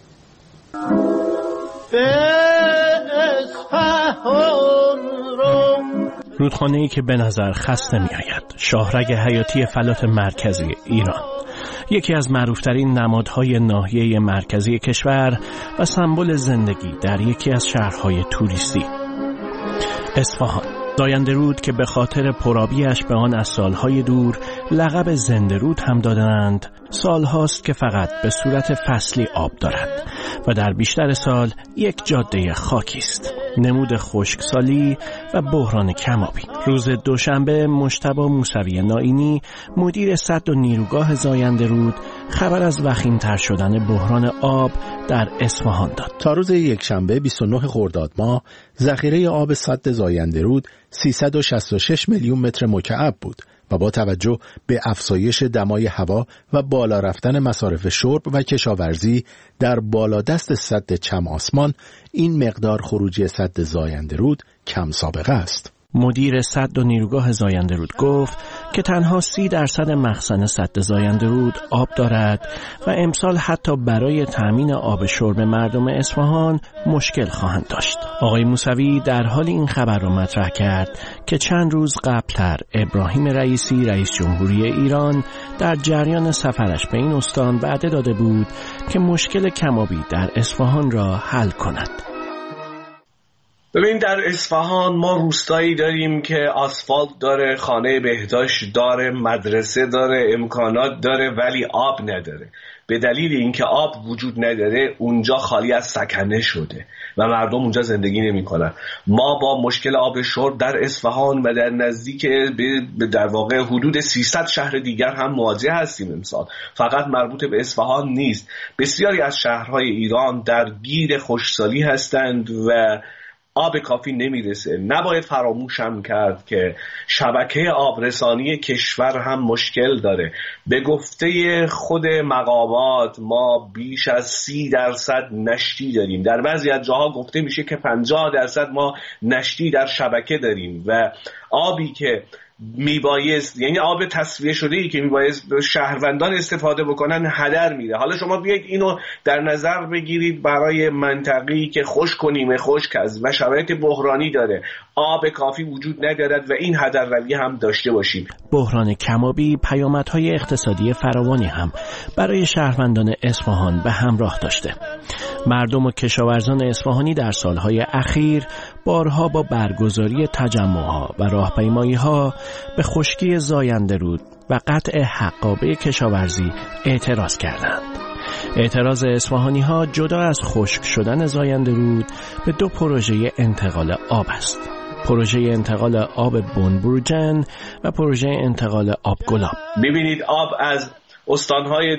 رودخانه‌ای که به نظر خسته می‌آید، شاهرگ حیاتی فلات مرکزی ایران، یکی از معروفترین نمادهای ناحیه مرکزی کشور و سمبل زندگی در یکی از شهرهای توریستی. اصفهان، زاینده رود که به خاطر پرآبی‌اش به آن از سالهای دور لقب زنده رود هم دادند، سالهاست که فقط به صورت فصلی آب دارد و در بیشتر سال یک جاده خاکی است، نمود خشکسالی و بحران کم‌آبی. روز دوشنبه مجتبی موسوی نائینی مدیر سد و نیروگاه زاینده رود خبر از وخیم‌تر شدن بحران آب در اصفهان داد. تا روز یکشنبه بیست و نه خرداد ماه ذخیره آب سد زاینده رود سیصد و شصت و شش میلیون متر مکعب بود و با توجه به افزایش دمای هوا و بالا رفتن مصارف شرب و کشاورزی در بالادست سد چم آسمان، این مقدار خروجی سد زاینده رود کم سابقه است. مدیر سد و نیروگاه زاینده رود گفت که تنها سی درصد مخزن سد زاینده رود آب دارد و امسال حتی برای تأمین آب شرب مردم اصفهان مشکل خواهند داشت. آقای موسوی در حال این خبر را مطرح کرد که چند روز قبلتر ابراهیم رئیسی رئیس جمهوری ایران در جریان سفرش به این استان وعده داده بود که مشکل کمابی در اصفهان را حل کند. ببین، در اصفهان ما روستایی داریم که آسفالت داره، خانه بهداشت داره، مدرسه داره، امکانات داره، ولی آب نداره. به دلیل اینکه آب وجود نداره اونجا خالی از سکنه شده و مردم اونجا زندگی نمی کنن. ما با مشکل آب شرب در اصفهان و در نزدیک به در واقع حدود سیصد شهر دیگر هم مواجه هستیم امسال. فقط مربوط به اصفهان نیست. بسیاری از شهرهای ایران در گیر خشکسالی هستند و آب کافی نمیرسه. نباید فراموش هم کرد که شبکه آبرسانی کشور هم مشکل داره. به گفته خود مقامات ما بیش از سی درصد نشتی داریم. در بعضی از جاها گفته میشه که پنجاه درصد ما نشتی در شبکه داریم و آبی که میبایست، یعنی آب تصفیه شده ای که میبایست شهروندان استفاده بکنن هدر میره. حالا شما بیایید اینو در نظر بگیرید برای منطقه‌ای که خشک و نیمه خشک است و شرایط بحرانی داره، آب کافی وجود ندارد و این هدر روی هم داشته باشیم. بحران کمابی پیامدهای اقتصادی فراوانی هم برای شهروندان اصفهان به همراه داشته. مردم و کشاورزان اصفهانی در سالهای اخیر بارها با برگزاری تجمعها و راهپیمایی‌ها به خشکی زاینده رود و قطع حقابه کشاورزی اعتراض کردند. اعتراض اصفهانی‌ها جدا از خشک شدن زاینده رود به دو پروژه انتقال آب است. پروژه انتقال آب بنبروجن و پروژه انتقال آب گلاب. می‌بینید آب از استان‌های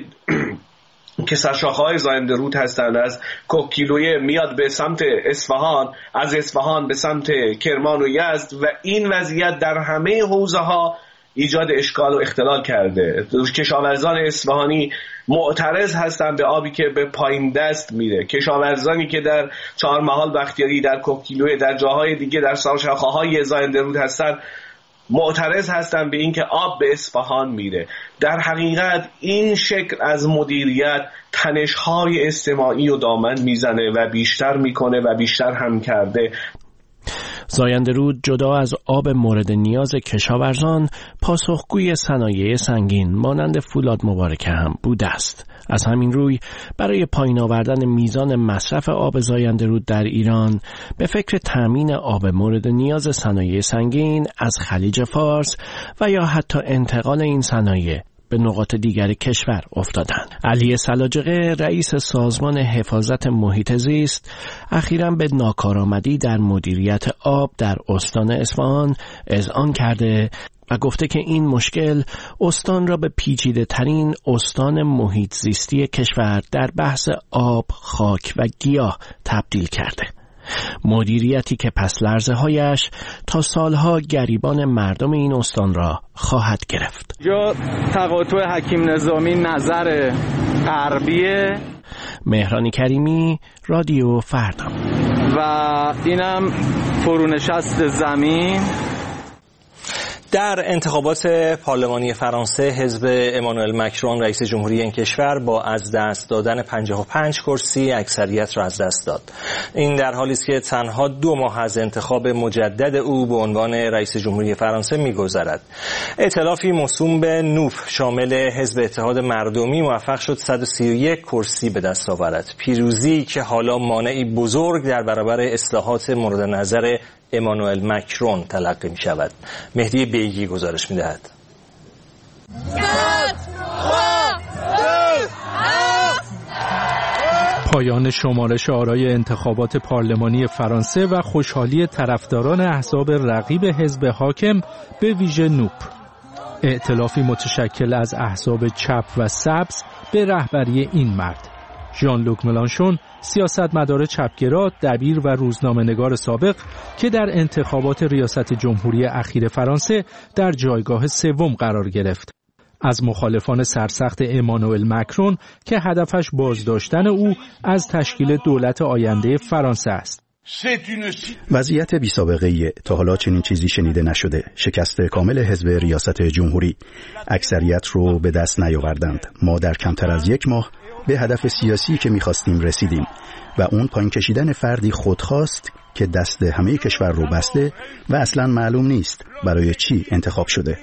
که سرشاخه‌های زاینده رود هستند، از کوکیلویه میاد به سمت اصفهان، از اصفهان به سمت کرمان و یزد و این وضعیت در همه حوزه‌ها ایجاد اشکال و اختلال کرده. کشاورزان اصفهانی معترض هستند به آبی که به پایین دست میره. کشاورزانی که در چهارمحال بختیاری، در کوکیلویه، در جاهای دیگه در سرشاخه‌های زاینده رود هستند معترض هستن به اینکه آب به اصفهان میره. در حقیقت این شکل از مدیریت تنش‌های اجتماعی و دامن میزنه و بیشتر میکنه و بیشتر هم کرده. زاینده رود جدا از آب مورد نیاز کشاورزان پاسخگوی صنایع سنگین مانند فولاد مبارکه هم بوده است. از همین روی برای پایین آوردن میزان مصرف آب زاینده رود در ایران به فکر تامین آب مورد نیاز صنایع سنگین از خلیج فارس و یا حتی انتقال این صنایع به نقاط دیگر کشور افتادند. علی سلاجقه رئیس سازمان حفاظت محیط زیست اخیراً به ناکارآمدی در مدیریت آب در استان اصفهان اذعان کرده و گفته که این مشکل استان را به پیچیده ترین استان محیط زیستی کشور در بحث آب، خاک و گیاه تبدیل کرده. مدیریتی که پس لرزه هایش تا سالها گریبان مردم این استان را خواهد گرفت. جا تقاطع حکیم نظامی نظر غربیه. مهران کریمی، رادیو فردا. و اینم فرونشست زمین. در انتخابات پارلمانی فرانسه حزب امانوئل مکرون رئیس جمهوری این کشور با از دست دادن پنجاه و پنج کرسی اکثریت را از دست داد. این در حالی است که تنها دو ماه از انتخاب مجدد او به عنوان رئیس جمهوری فرانسه می‌گذرد. ائتلافی موسوم به نوف شامل حزب اتحاد مردمی موفق شد صد و سی و یک کرسی به دست آورد. پیروزی که حالا مانعی بزرگ در برابر اصلاحات مورد نظر امانوئل مکرون تلقی می شود. مهدی بیگی گزارش می دهد. پایان شمارش آرای انتخابات پارلمانی فرانسه و خوشحالی طرفداران احزاب رقیب حزب حاکم به ویژه نوپ. ائتلافی متشکل از احزاب چپ و سبز به رهبری این مرد ژان لوک ملانشون، سیاستمدار چپگرا، دبیر و روزنامه‌نگار سابق که در انتخابات ریاست جمهوری اخیر فرانسه در جایگاه سوم قرار گرفت. از مخالفان سرسخت امانوئل مکرون که هدفش بازداشتن او از تشکیل دولت آینده فرانسه است. وضعیت بی سابقه ایه. تا حالا چنین چیزی شنیده نشده. شکست کامل حزب ریاست جمهوری. اکثریت رو به دست نیاوردند. ما در کمتر از یک ماه به هدف سیاسی که می‌خواستیم رسیدیم و اون پایین کشیدن فردی خودخواست که دست همه کشور رو بسته و اصلاً معلوم نیست برای چی انتخاب شده.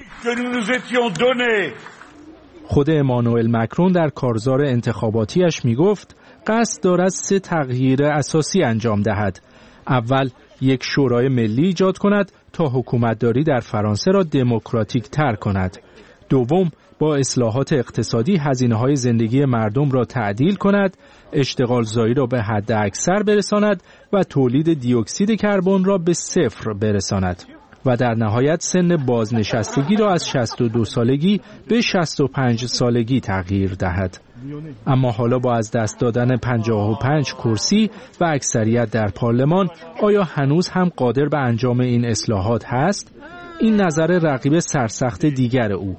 خود امانوئل مکرون در کارزار انتخاباتیش میگفت قصد دارد سه تغییر اساسی انجام دهد. اول، یک شورای ملی ایجاد کند تا حکومتداری در فرانسه را دموکراتیک تر کند. دوم، با اصلاحات اقتصادی هزینه‌های زندگی مردم را تعدیل کند، اشتغال زایی را به حد اکثر برساند و تولید دی اکسید کربن را به صفر برساند و در نهایت سن بازنشستگی را از شصت و دو سالگی به شصت و پنج سالگی تغییر دهد. اما حالا با از دست دادن پنجاه و پنج کرسی و اکثریت در پارلمان، آیا هنوز هم قادر به انجام این اصلاحات هست؟ این نظر رقیب سرسخت دیگر او.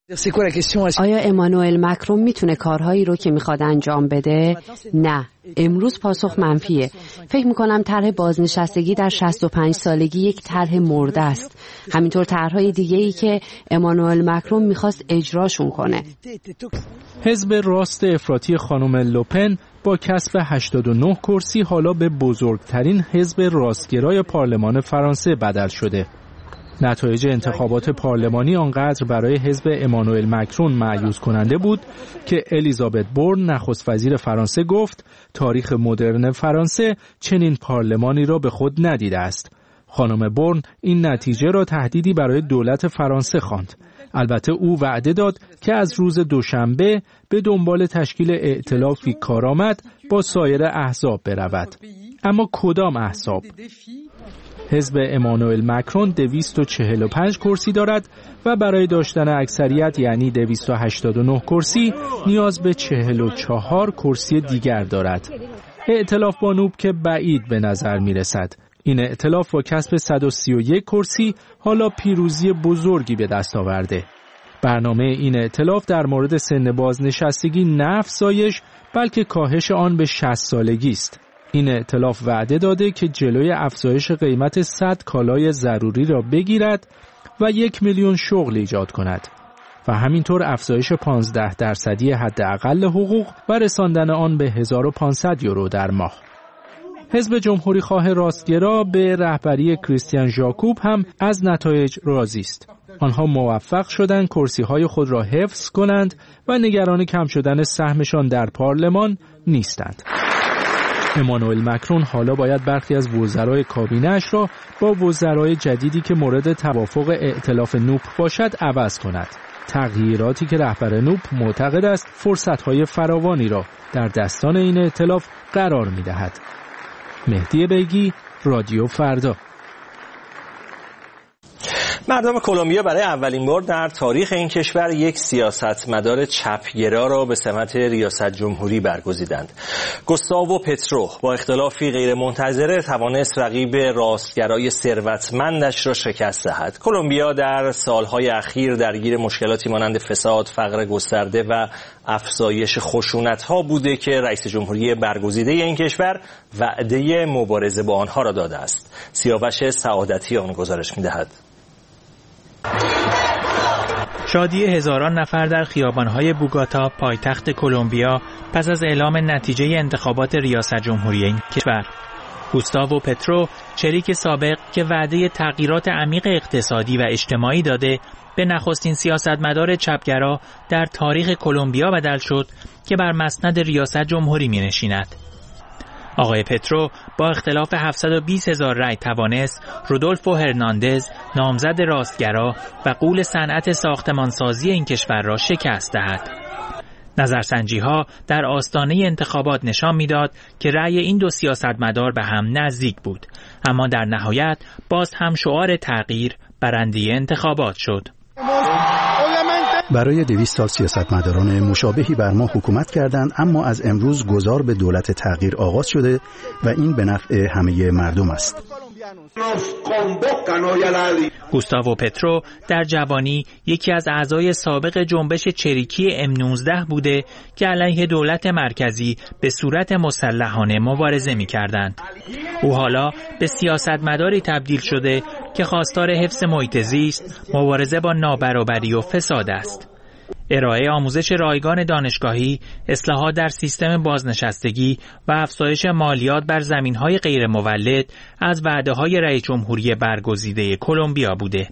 آیا امانوئل مکرون میتونه کارهایی رو که میخواد انجام بده؟ نه. امروز پاسخ منفیه. فکر میکنم طرح بازنشستگی در شصت و پنج سالگی یک طرح مرده است. همینطور طرحهای دیگه‌ای که امانوئل مکرون میخواست اجراشون کنه. حزب راست افراطی خانم لوپن با کسب هشتاد و نه کرسی حالا به بزرگترین حزب راستگرای پارلمان فرانسه بدل شده. نتایج انتخابات پارلمانی آنقدر برای حزب امانوئل مکرون مایوس کننده بود که الیزابت بورن نخست وزیر فرانسه گفت تاریخ مدرن فرانسه چنین پارلمانی را به خود ندیده است. خانم بورن این نتیجه را تهدیدی برای دولت فرانسه خواند. البته او وعده داد که از روز دوشنبه به دنبال تشکیل ائتلافی کارآمد با سایر احزاب برود. اما کدام احزاب؟ حزب امانوئل مکرون دویست و چهل و پنج کرسی دارد و برای داشتن اکثریت یعنی دویست و هشتاد و نه کرسی نیاز به چهل و چهار کرسی دیگر دارد. ائتلاف با نوب که بعید به نظر می رسد. این ائتلاف با کسب صد و سی و یک کرسی حالا پیروزی بزرگی به دست آورده. برنامه این ائتلاف در مورد سن بازنشستگی نه افزایش بلکه کاهش آن به شصت سالگی است. این ائتلاف وعده داده که جلوی افزایش قیمت صد کالای ضروری را بگیرد و یک میلیون شغل ایجاد کند و همینطور افزایش پانزده درصدی حداقل حقوق و رساندن آن به هزار و پانصد یورو در ماه. حزب جمهوری خواه راستگرا به رهبری کریستیان ژاکوب هم از نتایج راضی است. آنها موفق شدند کرسی‌های خود را حفظ کنند و نگران کم شدن سهمشان در پارلمان نیستند. امانوئل مکرون حالا باید برخی از وزرای کابینه‌اش را با وزرای جدیدی که مورد توافق ائتلاف نوپ باشد عوض کند. تغییراتی که رهبر نوپ معتقد است فرصت‌های فراوانی را در دستان این ائتلاف قرار می‌دهد. مهدی بیگی، رادیو فردا. مردم کلمبیا برای اولین بار در تاریخ این کشور یک سیاستمدار چپگرا را به سمت ریاست جمهوری برگزیدند. گوستاوو پترو با اختلافی غیرمنتظره توانست رقیب راستگرای ثروتمندش را شکست دهد. کلمبیا در سالهای اخیر درگیر مشکلاتی مانند فساد، فقر گسترده و افزایش خشونت‌ها بوده که رئیس جمهوری برگزیده این کشور وعده مبارزه با آنها را داده است. سیاوش سعادتی آن گزارش می‌دهد. شادی هزاران نفر در خیابان‌های بوگاتا پایتخت کلمبیا پس از اعلام نتیجه انتخابات ریاست جمهوری این کشور. گوستاوو پترو، شریک سابق که وعده تغییرات عمیق اقتصادی و اجتماعی داده، به نخستین سیاستمدار چپگرا در تاریخ کلمبیا بدل شد که بر مسند ریاست جمهوری می‌نشیند. آقای پترو با اختلاف هفتصد و بیست هزار رای توانست رودولفو هرناندز، نامزد راستگرا و غول صنعت ساختمانسازی این کشور را شکست دهد. نظرسنجی‌ها در آستانه انتخابات نشان می‌داد که رأی این دو سیاستمدار به هم نزدیک بود، اما در نهایت باز هم شعار تغییر برنده انتخابات شد. برای دویست سال سیاستمداران مشابهی بر ما حکومت کردند، اما از امروز گذار به دولت تغییر آغاز شده و این به نفع همه مردم است. گوستاوو پترو در جوانی یکی از اعضای سابق جنبش چریکی ام نوزده بوده که علیه دولت مرکزی به صورت مسلحانه مبارزه می‌کردند. او حالا به سیاستمداری تبدیل شده که خواستار حفظ محیط زیست، مبارزه با نابرابری و فساد است. ارائه آموزش رایگان دانشگاهی، اصلاحات در سیستم بازنشستگی و افزایش مالیات بر زمین‌های غیر مولد از وعده‌های رئیس جمهوری برگزیده کلمبیا بوده.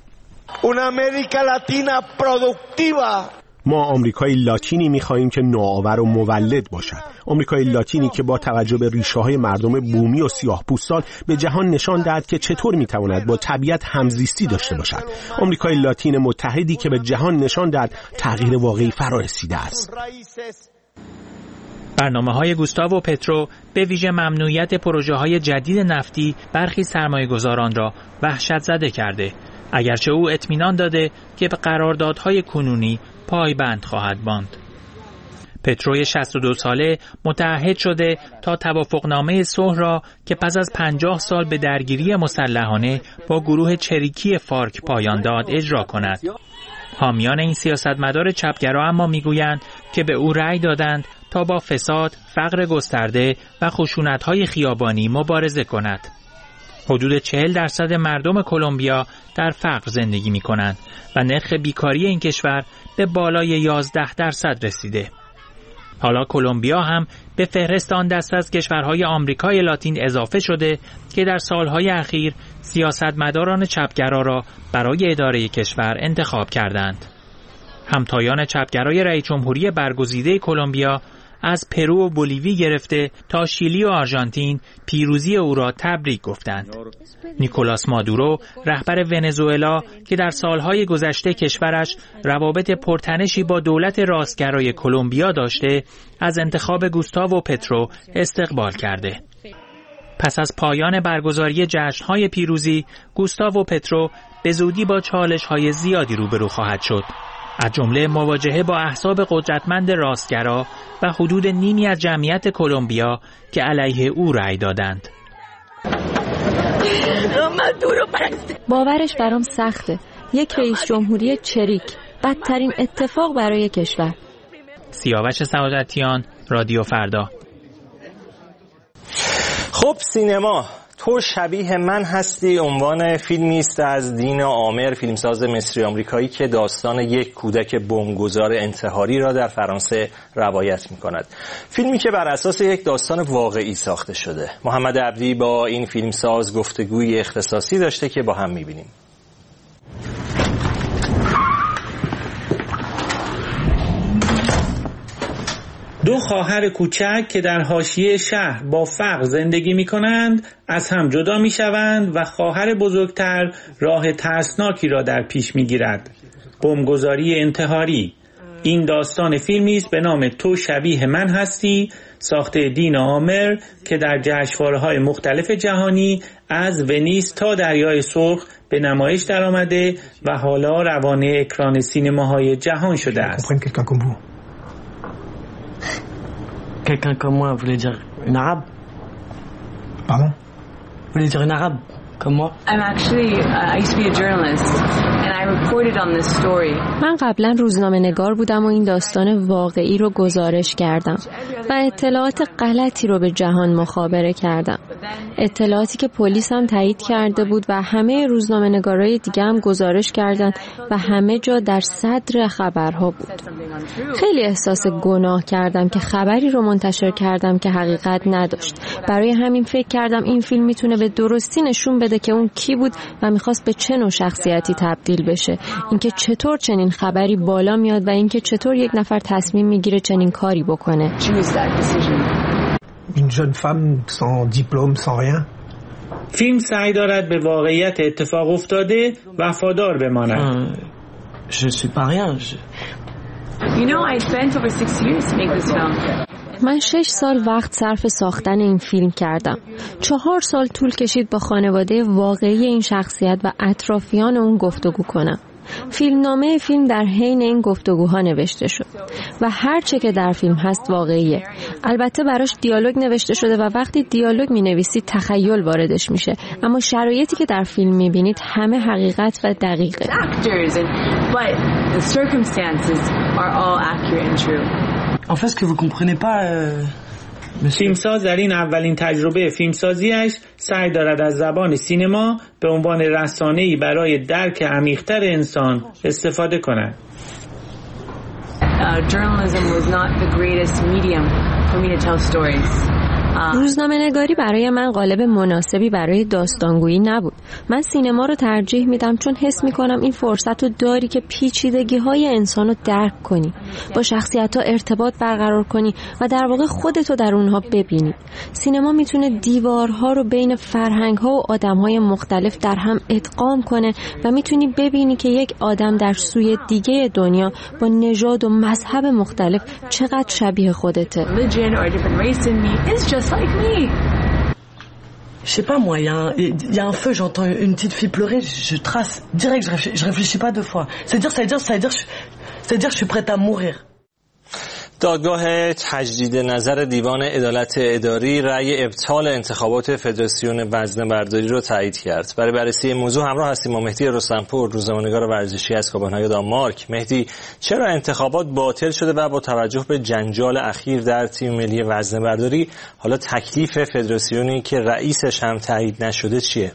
ما آمریکای لاتینی می‌خواهیم که نوآور و مولد باشد. آمریکای لاتینی که با توجه به ریشه‌های مردم بومی و سیاه‌پوستان به جهان نشان دهد که چطور می‌تواند با طبیعت همزیستی داشته باشد. آمریکای لاتین متحدی که به جهان نشان دهد تغییر واقعی فرا رسیده است. برنامه‌های گوستاوو پترو به ویژه ممنوعیت پروژه‌های جدید نفتی برخی سرمایه‌گذاران را وحشت زده کرده، اگرچه او اطمینان داده که به قراردادهای کنونی پایبند خواهد ماند. پتروی شصت و دو ساله متعهد شده تا توافقنامه صلح را که پس از پنجاه سال به درگیری مسلحانه با گروه چریکی فارک پایان داد اجرا کند. حامیان این سیاستمدار چپگرا اما میگویند که به او رأی دادند تا با فساد، فقر گسترده و خشونت‌های خیابانی مبارزه کند. حدود چهل درصد مردم کلمبیا در فقر زندگی می کنند و نرخ بیکاری این کشور به بالای یازده درصد رسیده. حالا کلمبیا هم به فهرست آن دست از کشورهای آمریکای لاتین اضافه شده که در سالهای اخیر سیاستمداران چپگرا را برای اداره کشور انتخاب کردند. همتایان چپگرای رئیس جمهوری برگزیده کلمبیا از پرو و بولیوی گرفته تا شیلی و آرژانتین پیروزی او را تبریک گفتند. نیکولاس مادورو، رهبر ونزوئلا که در سالهای گذشته کشورش روابط پرتنشی با دولت راستگرای کلمبیا داشته، از انتخاب گوستاوو پترو استقبال کرده. پس از پایان برگزاری جشن‌های پیروزی، گوستاوو پترو به زودی با چالش‌های زیادی روبرو خواهد شد، از جمله مواجهه با احزاب قدرتمند راستگرا و حدود نیمی از جمعیت کلمبیا که علیه او رأی دادند. باورش برام سخته. یک رئیس جمهوری چریک، بدترین اتفاق برای کشور. سیاوش سعادتیان، رادیو فردا. خب سینما، تو شبیه من هستی عنوان فیلمی است از دینا عامر، فیلمساز مصری آمریکایی که داستان یک کودک بمبگذار انتحاری را در فرانسه روایت می‌کند. فیلمی که بر اساس یک داستان واقعی ساخته شده. محمد عبدی با این فیلمساز گفتگوی اختصاصی داشته که با هم می‌بینیم. دو خواهر کوچک که در حاشیه شهر با فقر زندگی می کنند از هم جدا می شوند و خواهر بزرگتر راه ترسناکی را در پیش می گیرد. بمبگذاری انتحاری. این داستان فیلمی است به نام تو شبیه من هستی، ساخته دینا عامر که در جشنواره‌های مختلف جهانی از ونیز تا دریای سرخ به نمایش درآمده و حالا روانه اکران سینماهای جهان شده است. Quelqu'un comme moi voulait dire une arabe. Pardon? Voulait dire une arabe comme moi. I'm actually uh, I used to be a journalist and I reported on this story. من قبلا روزنامه‌نگار بودم و این داستان واقعی رو گزارش کردم و اطلاعات غلطی رو به جهان مخابره کردم. اطلاعاتی که پلیس هم تایید کرده بود و همه روزنامه‌نگارای دیگه هم گزارش کردن و همه جا در صدر خبرها بود. خیلی احساس گناه کردم که خبری رو منتشر کردم که حقیقت نداشت. برای همین فکر کردم این فیلم میتونه به درستی نشون بده که اون کی بود و میخواست به چه نوع شخصیتی تبدیل بشه. اینکه چطور چنین خبری بالا میاد و اینکه چطور یک نفر تصمیم میگیره چنین کاری بکنه. Une jeune femme sans diplôme, sans rien. فیلم سعی دارد به واقعیت اتفاق افتاده وفادار بماند. Je suis pas rien. Je... You know, I spent over six years to make this film. من شش سال وقت صرف ساختن این فیلم کردم. چهار سال طول کشید با خانواده واقعی این شخصیت و اطرافیان اون گفتگو کنم. فیلمنامه فیلم در حین این گفتگوها نوشته شد و هر چه که در فیلم هست واقعیه. البته براش دیالوگ نوشته شده و وقتی دیالوگ می‌نویسید تخیل واردش میشه، اما شرایطی که در فیلم می‌بینید همه حقیقت و دقیقه. En fait, ce que vous comprenez pas, euh... فیلمساز در این اولین تجربه فیلمسازیش سعی دارد از زبان سینما به عنوان رسانه‌ای برای درک عمیق‌تر انسان استفاده کند. Uh, journalism was not the greatest medium for me to tell stories. روزنامه نگاری برای من قالب مناسبی برای داستانگویی نبود. من سینما رو ترجیح میدم چون حس میکنم این فرصت رو داری که پیچیدگی های انسان رو درک کنی، با شخصیت ها ارتباط برقرار کنی و در واقع خودتو در اونها ببینی. سینما میتونه دیوارها رو بین فرهنگ ها و آدم های مختلف در هم ادغام کنه و میتونی ببینی که یک آدم در سوی دیگه دنیا با نژاد و مذهب مختلف چقدر شبیه خودته. Like me. Je sais pas moi, il y a un, il y a un feu, j'entends une petite fille pleurer, je, je trace direct, je réfléchis, je réfléchis pas deux fois. C'est-à-dire, ça veut dire, ça veut dire, ça veut dire, je suis prête à mourir. دادگاه تجدید نظر دیوان عدالت اداری رأی ابطال انتخابات فدراسیون وزنه‌برداری رو تایید کرد. برای بررسی این موضوع همراه هستیم با مهدی رستمپور، روزنامه‌نگار ورزشی از کوپنهاگ دانمارک. مهدی، چرا انتخابات باطل شده و با توجه به جنجال اخیر در تیم ملی وزنه‌برداری حالا تکلیف فدراسیونی که رئیسش هم تایید نشده چیه؟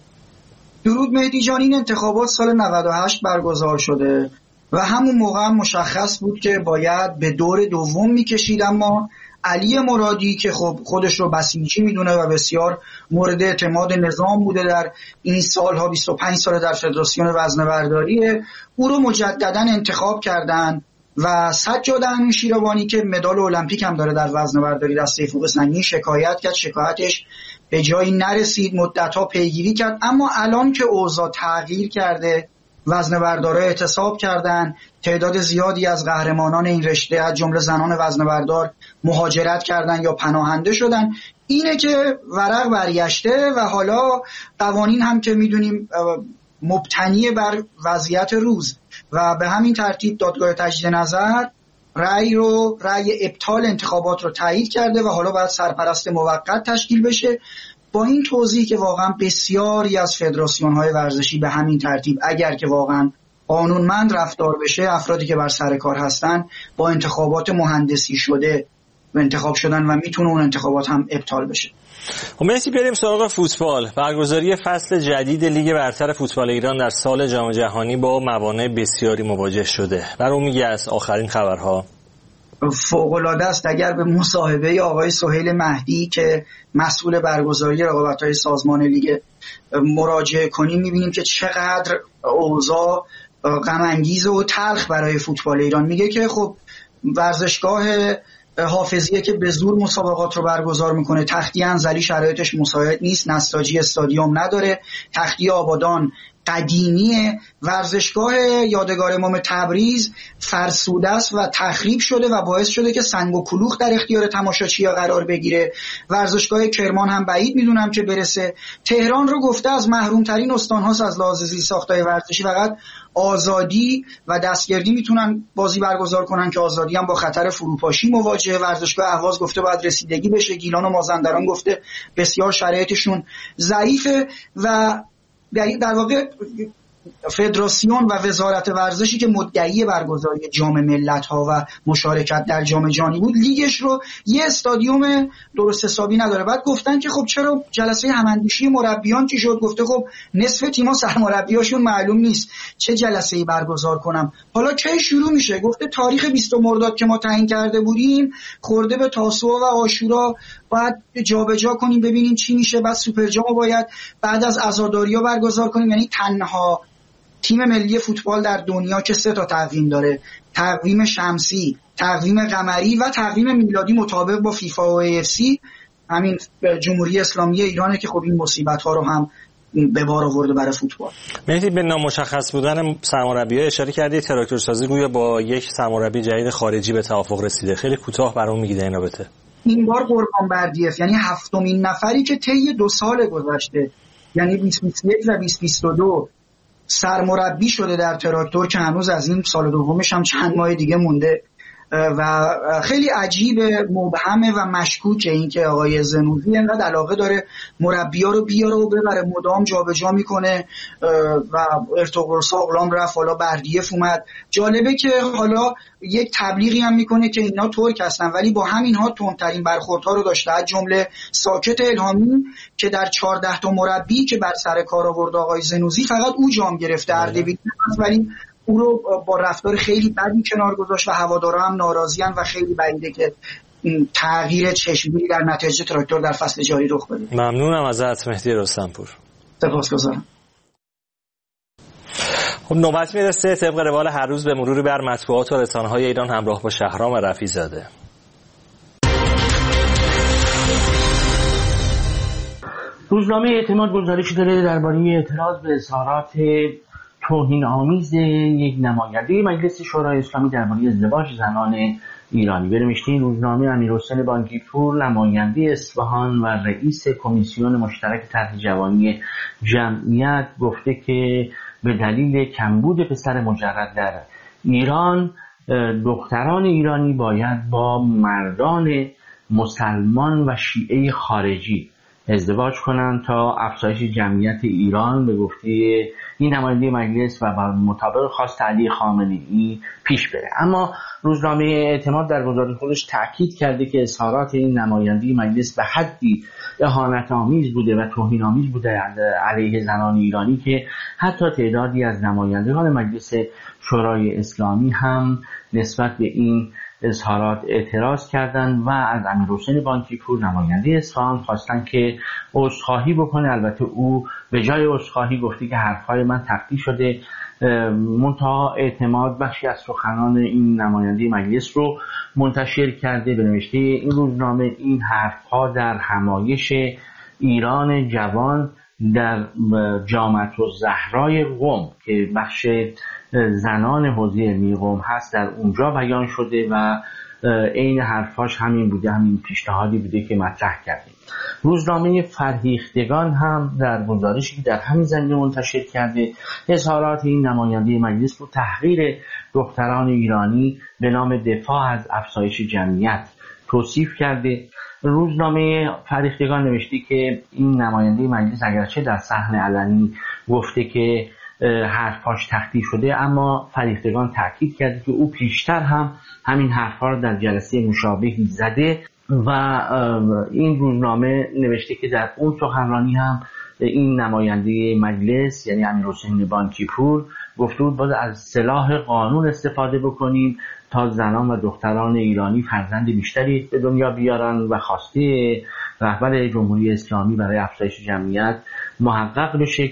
درود مهدی جان، این انتخابات سال نود و هشت برگزار شده و همون موقع هم مشخص بود که باید به دور دوم میکشید، اما علی مرادی که خب خودش رو بسیجی میدونه و بسیار مورد اعتماد نظام بوده در این سالها، بیست و پنج سال در فدراسیون وزنه‌برداریه، او رو مجددا انتخاب کردن و سجاد انوشیروانی که مدال المپیک هم داره در وزنه‌برداری دسته فوق سنگین شکایت کرد، شکایتش به جایی نرسید، مدت‌ها پیگیری کرد، اما الان که اوضاع تغییر کرده، وزنه‌بردارا اعتصاب کردن، تعداد زیادی از قهرمانان این رشته از جمله زنان وزنه‌بردار مهاجرت کردن یا پناهنده شدن، اینه که ورق برگشته و حالا قوانین هم که میدونیم مبتنی بر وضعیت روز و به همین ترتیب دادگاه تجدید نظر رأی رو رأی ابطال انتخابات رو تایید کرده و حالا باید سرپرست موقت تشکیل بشه. با این توضیح که واقعا بسیاری از فدراسیون‌های ورزشی به همین ترتیب اگر که واقعا قانونمند رفتار بشه، افرادی که بر سر کار هستن با انتخابات مهندسی شده و انتخاب شدن و میتونه اون انتخابات هم ابطال بشه. مرسی. بریم سراغ فوتبال. برگزاری فصل جدید لیگ برتر فوتبال ایران در سال جام جهانی با موانع بسیاری مواجه شده. برام میگه از آخرین خبرها فوق‌العاده است. اگر به مصاحبه آقای سهیل مهدی که مسئول برگزاری رقابت‌های سازمان لیگ مراجعه کنیم می‌بینیم که چقدر اوضاع غم‌انگیز و تلخ برای فوتبال ایران. میگه که خب ورزشگاه حافظیه که به زور مسابقات رو برگزار میکنه، تختی انزلی شرایطش مساعد نیست، نساجی استادیوم نداره، تختی آبادان قدیمیه، ورزشگاه یادگار امام تبریز فرسوده است و تخریب شده و باعث شده که سنگ و کلوخ در اختیار تماشاچی‌ها قرار بگیره. ورزشگاه کرمان هم بعید میدونم که برسه. تهران رو گفته از محرومترین استان‌هاست از لحاظ زیرساخت‌های ورزشی، فقط آزادی و دستگردی میتونن بازی برگزار کنن که آزادی هم با خطر فروپاشی مواجهه. ورزشگاه اهواز گفته باید رسیدگی بشه. گیلان و مازندران گفته بسیار شرایطشون ضعیفه و در واقع فدراسیون و وزارت ورزشی که مدعی برگزاری جام ملت‌ها و مشارکت در جام جهانی بود، لیگش رو یه استادیوم درست حسابی نداره. بعد گفتن که خب چرا جلسه هماندیشی مربیان چی شد؟ گفته خب نصف تیم‌ها سرمربیاشون معلوم نیست، چه جلسه‌ای برگزار کنم؟ حالا کی شروع میشه؟ گفته تاریخ بیست مرداد که ما تعیین کرده بودیم خورده به تاسوعا و عاشورا باید جابجا کنیم ببینیم چی میشه. بعد سوپر جامو باید بعد از عزاداری‌ها برگزار کنیم. یعنی تنها تیم ملی فوتبال در دنیا که سه تا تقویم داره، تقویم شمسی، تقویم قمری و تقویم میلادی مطابق با فیفا و ای اف سی، همین جمهوری اسلامی ایرانه که خب این مصیبت‌ها رو هم به بار آورده برای فوتبال. مهدی، به نامشخص بودن سرمربی‌ها اشاره کردی. تراکتورسازی گویا با یک سرمربی جدید خارجی به توافق رسیده. خیلی کوتاه برام میگید این رابطه. این بار قربان بردیف، یعنی هفتمین نفری که طی دو سال گذشته، یعنی بیست بیست و یک و بیست بیست و دو سرمربی شده در تراکتور که هنوز از این سال دومش هم چند ماه دیگه مونده و خیلی عجیبه، مبهمه و مشکوکه این که آقای زنوزی انقدر علاقه داره مربی‌ها رو بیاره و ببره، مدام جابجا میکنه و ارتوغرس اقلام رفت، حالا بردیف اومد. جالبه که حالا یک تبلیغی هم میکنه که اینا ترک هستن ولی با همینها تندترین برخوردها رو داشته، از جمله ساکت الهامی که در چهارده تا مربی که بر سر کار آورد آقای زنوزی فقط او جام گرفته، اردبیلی ولی او رو با رفتار خیلی بدی کنار گذاشت و هوادارا هم ناراضیان و خیلی بعیده که تغییر چشمگیری در نتایج تراکتور در فصل جاری رخ بده. ممنونم ازت مهدی رستمپور. سپاسگزارم. خب نوبت میرسه طبق روال هر روز به مروری بر مطبوعات و رسانه‌های ایران همراه با شهرام رفیع‌زاده. روزنامه اعتماد گزارشی داره درباره اعتراض به اظهارات توهین آمیز یک نماینده مجلس شورای اسلامی درباره ازدواج زنان ایرانی. به نوشته این روزنامه امیرحسین بانکیپور نماینده اصفهان و رئیس کمیسیون مشترک طرح جوانی جمعیت گفته که به دلیل کمبود پسر مجرد در ایران دختران ایرانی باید با مردان مسلمان و شیعه خارجی ازدواج کنند تا افزایش جمعیت ایران به گفته این نماینده مجلس و بر مطابق خواست علی خامنه‌ای پیش بره. اما روزنامه اعتماد در گزارش خودش تاکید کرده که اظهارات این نماینده مجلس به حدی اهانت آمیز بوده و توهین آمیز بوده علیه زنان ایرانی که حتی تعدادی از نمایندگان مجلس شورای اسلامی هم نسبت به این اظهارات اعتراض کردند و از امیرحسین بانکیپور نماینده اصفهان خواستن که عذرخواهی بکنه. البته او به جای عذرخواهی گفته که حرفهای من تقطیع شده. منتها اعتماد بخشی از سخنان این نماینده مجلس رو منتشر کرده. به نوشته این روزنامه این حرفها در حمایش ایران جوان در جامعه الزهرای قم که بخش زنان حوزه علمی قم هست در اونجا بیان شده و عین حرفاش همین بوده، همین پیشنهادی بوده که مطرح کردیم. روزنامه فرهیختگان هم در گزارشی در همین زمینه منتشر کرده اظهارات این نماینده مجلس رو تحقیر دختران ایرانی به نام دفاع از افزایش جمعیت توصیف کرده. روزنامه فرهیختگان نوشته که این نماینده مجلس اگرچه در صحن علنی گفته که حرفاش تخطی شده، اما فرهیختگان تاکید کرده که او پیشتر هم همین حرفا رو در جلسه مشابهی زده و این روزنامه نوشته که در اون سخنرانی هم این نماینده مجلس یعنی امیرحسین بانکیپور گفته بود باید از سلاح قانون استفاده بکنیم تا زنان و دختران ایرانی فرزند بیشتری به دنیا بیارن و خواسته رهبر جمهوری اسلامی برای افزایش جمعیت محقق بشه.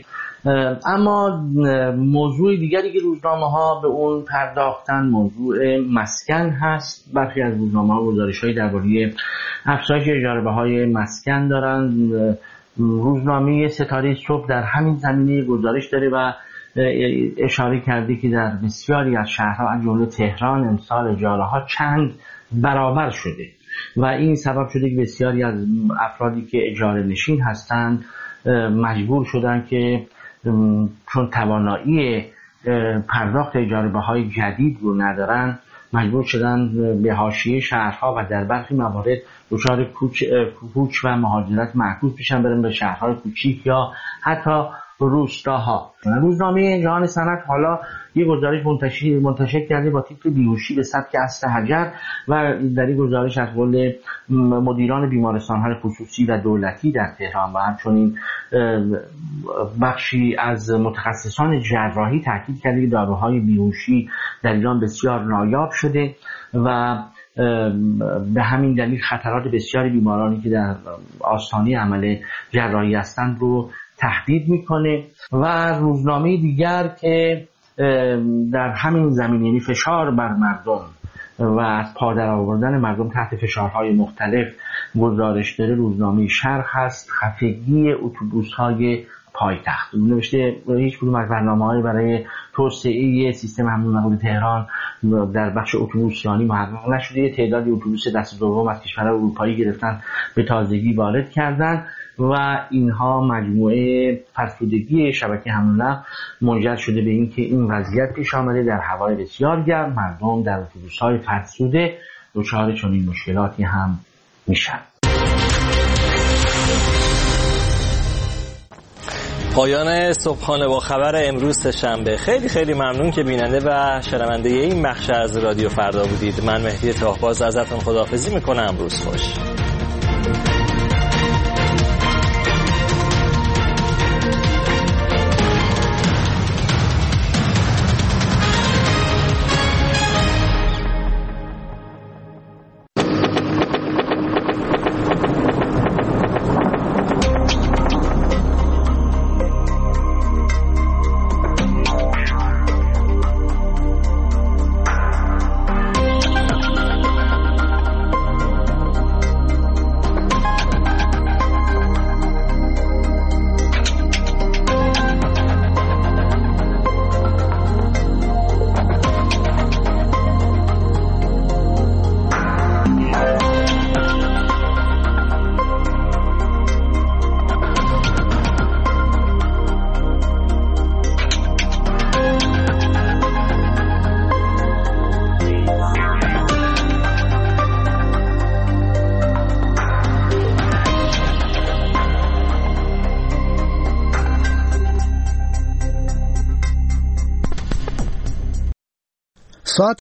اما موضوع دیگری که روزنامه ها به اون پرداختن موضوع مسکن هست. برخی از روزنامه ها گزارش‌هایی درباره افزایش اجاره بهای مسکن دارن. روزنامه ستاره صبح در همین زمینه گزارش داره و اشاره کرده که در بسیاری از شهرها از جمله تهران امسال اجاره ها چند برابر شده و این سبب شده که بسیاری از افرادی که اجاره نشین هستند مجبور شدن که چون توانایی پرداخت اجاره بهای جدید رو ندارن مجبور شدن به حاشیه شهرها و در برخی موارد دچار کوچ کوچ و مهاجرت معکوس بشن، برن به شهرهای کوچیک یا حتی روستاها. روزنامه جهان صنعت حالا یه گزارش منتشر منتشر کرده با تیتر بیهوشی به سبک اصل حجر و در این گزارش از قول مدیران بیمارستان‌های خصوصی و دولتی در تهران و همچنین بخشی از متخصصان جراحی تاکید کرده که داروهای بیهوشی در ایران بسیار نایاب شده و به همین دلیل خطرات بسیاری بیمارانی که در آستانه عمل جراحی هستند رو تهدید میکنه. و روزنامه دیگر که در همین زمینه یعنی فشار بر مردم و از پادر آوردن مردم تحت فشارهای مختلف گزارش داره روزنامه شرق هست. خفگی اتوبوس‌های پایتخت نوشته هیچ کدوم از برنامه‌های برای توسعه سیستم حمل و نقل تهران در بخش اتوبوسیانی محقق نشده. تعدادی اتوبوس دست دوم از کشورهای اروپایی گرفتن به تازگی وارد کردن و اینها مجموعه فرسودگی شبکه حمل و نقل منجر شده به اینکه این وضعیت پیش آمده. در هوای بسیار گرم مردم در اتوبوس‌های فرسوده دچار چنین مشکلاتی هم میشن. پایان صبحانه با خبر امروز شنبه. خیلی خیلی ممنون که بیننده و شنونده این بخش از رادیو فردا بودید. من مهدی تاهباز ازتون خداحافظی میکنم. روز خوش. ساعت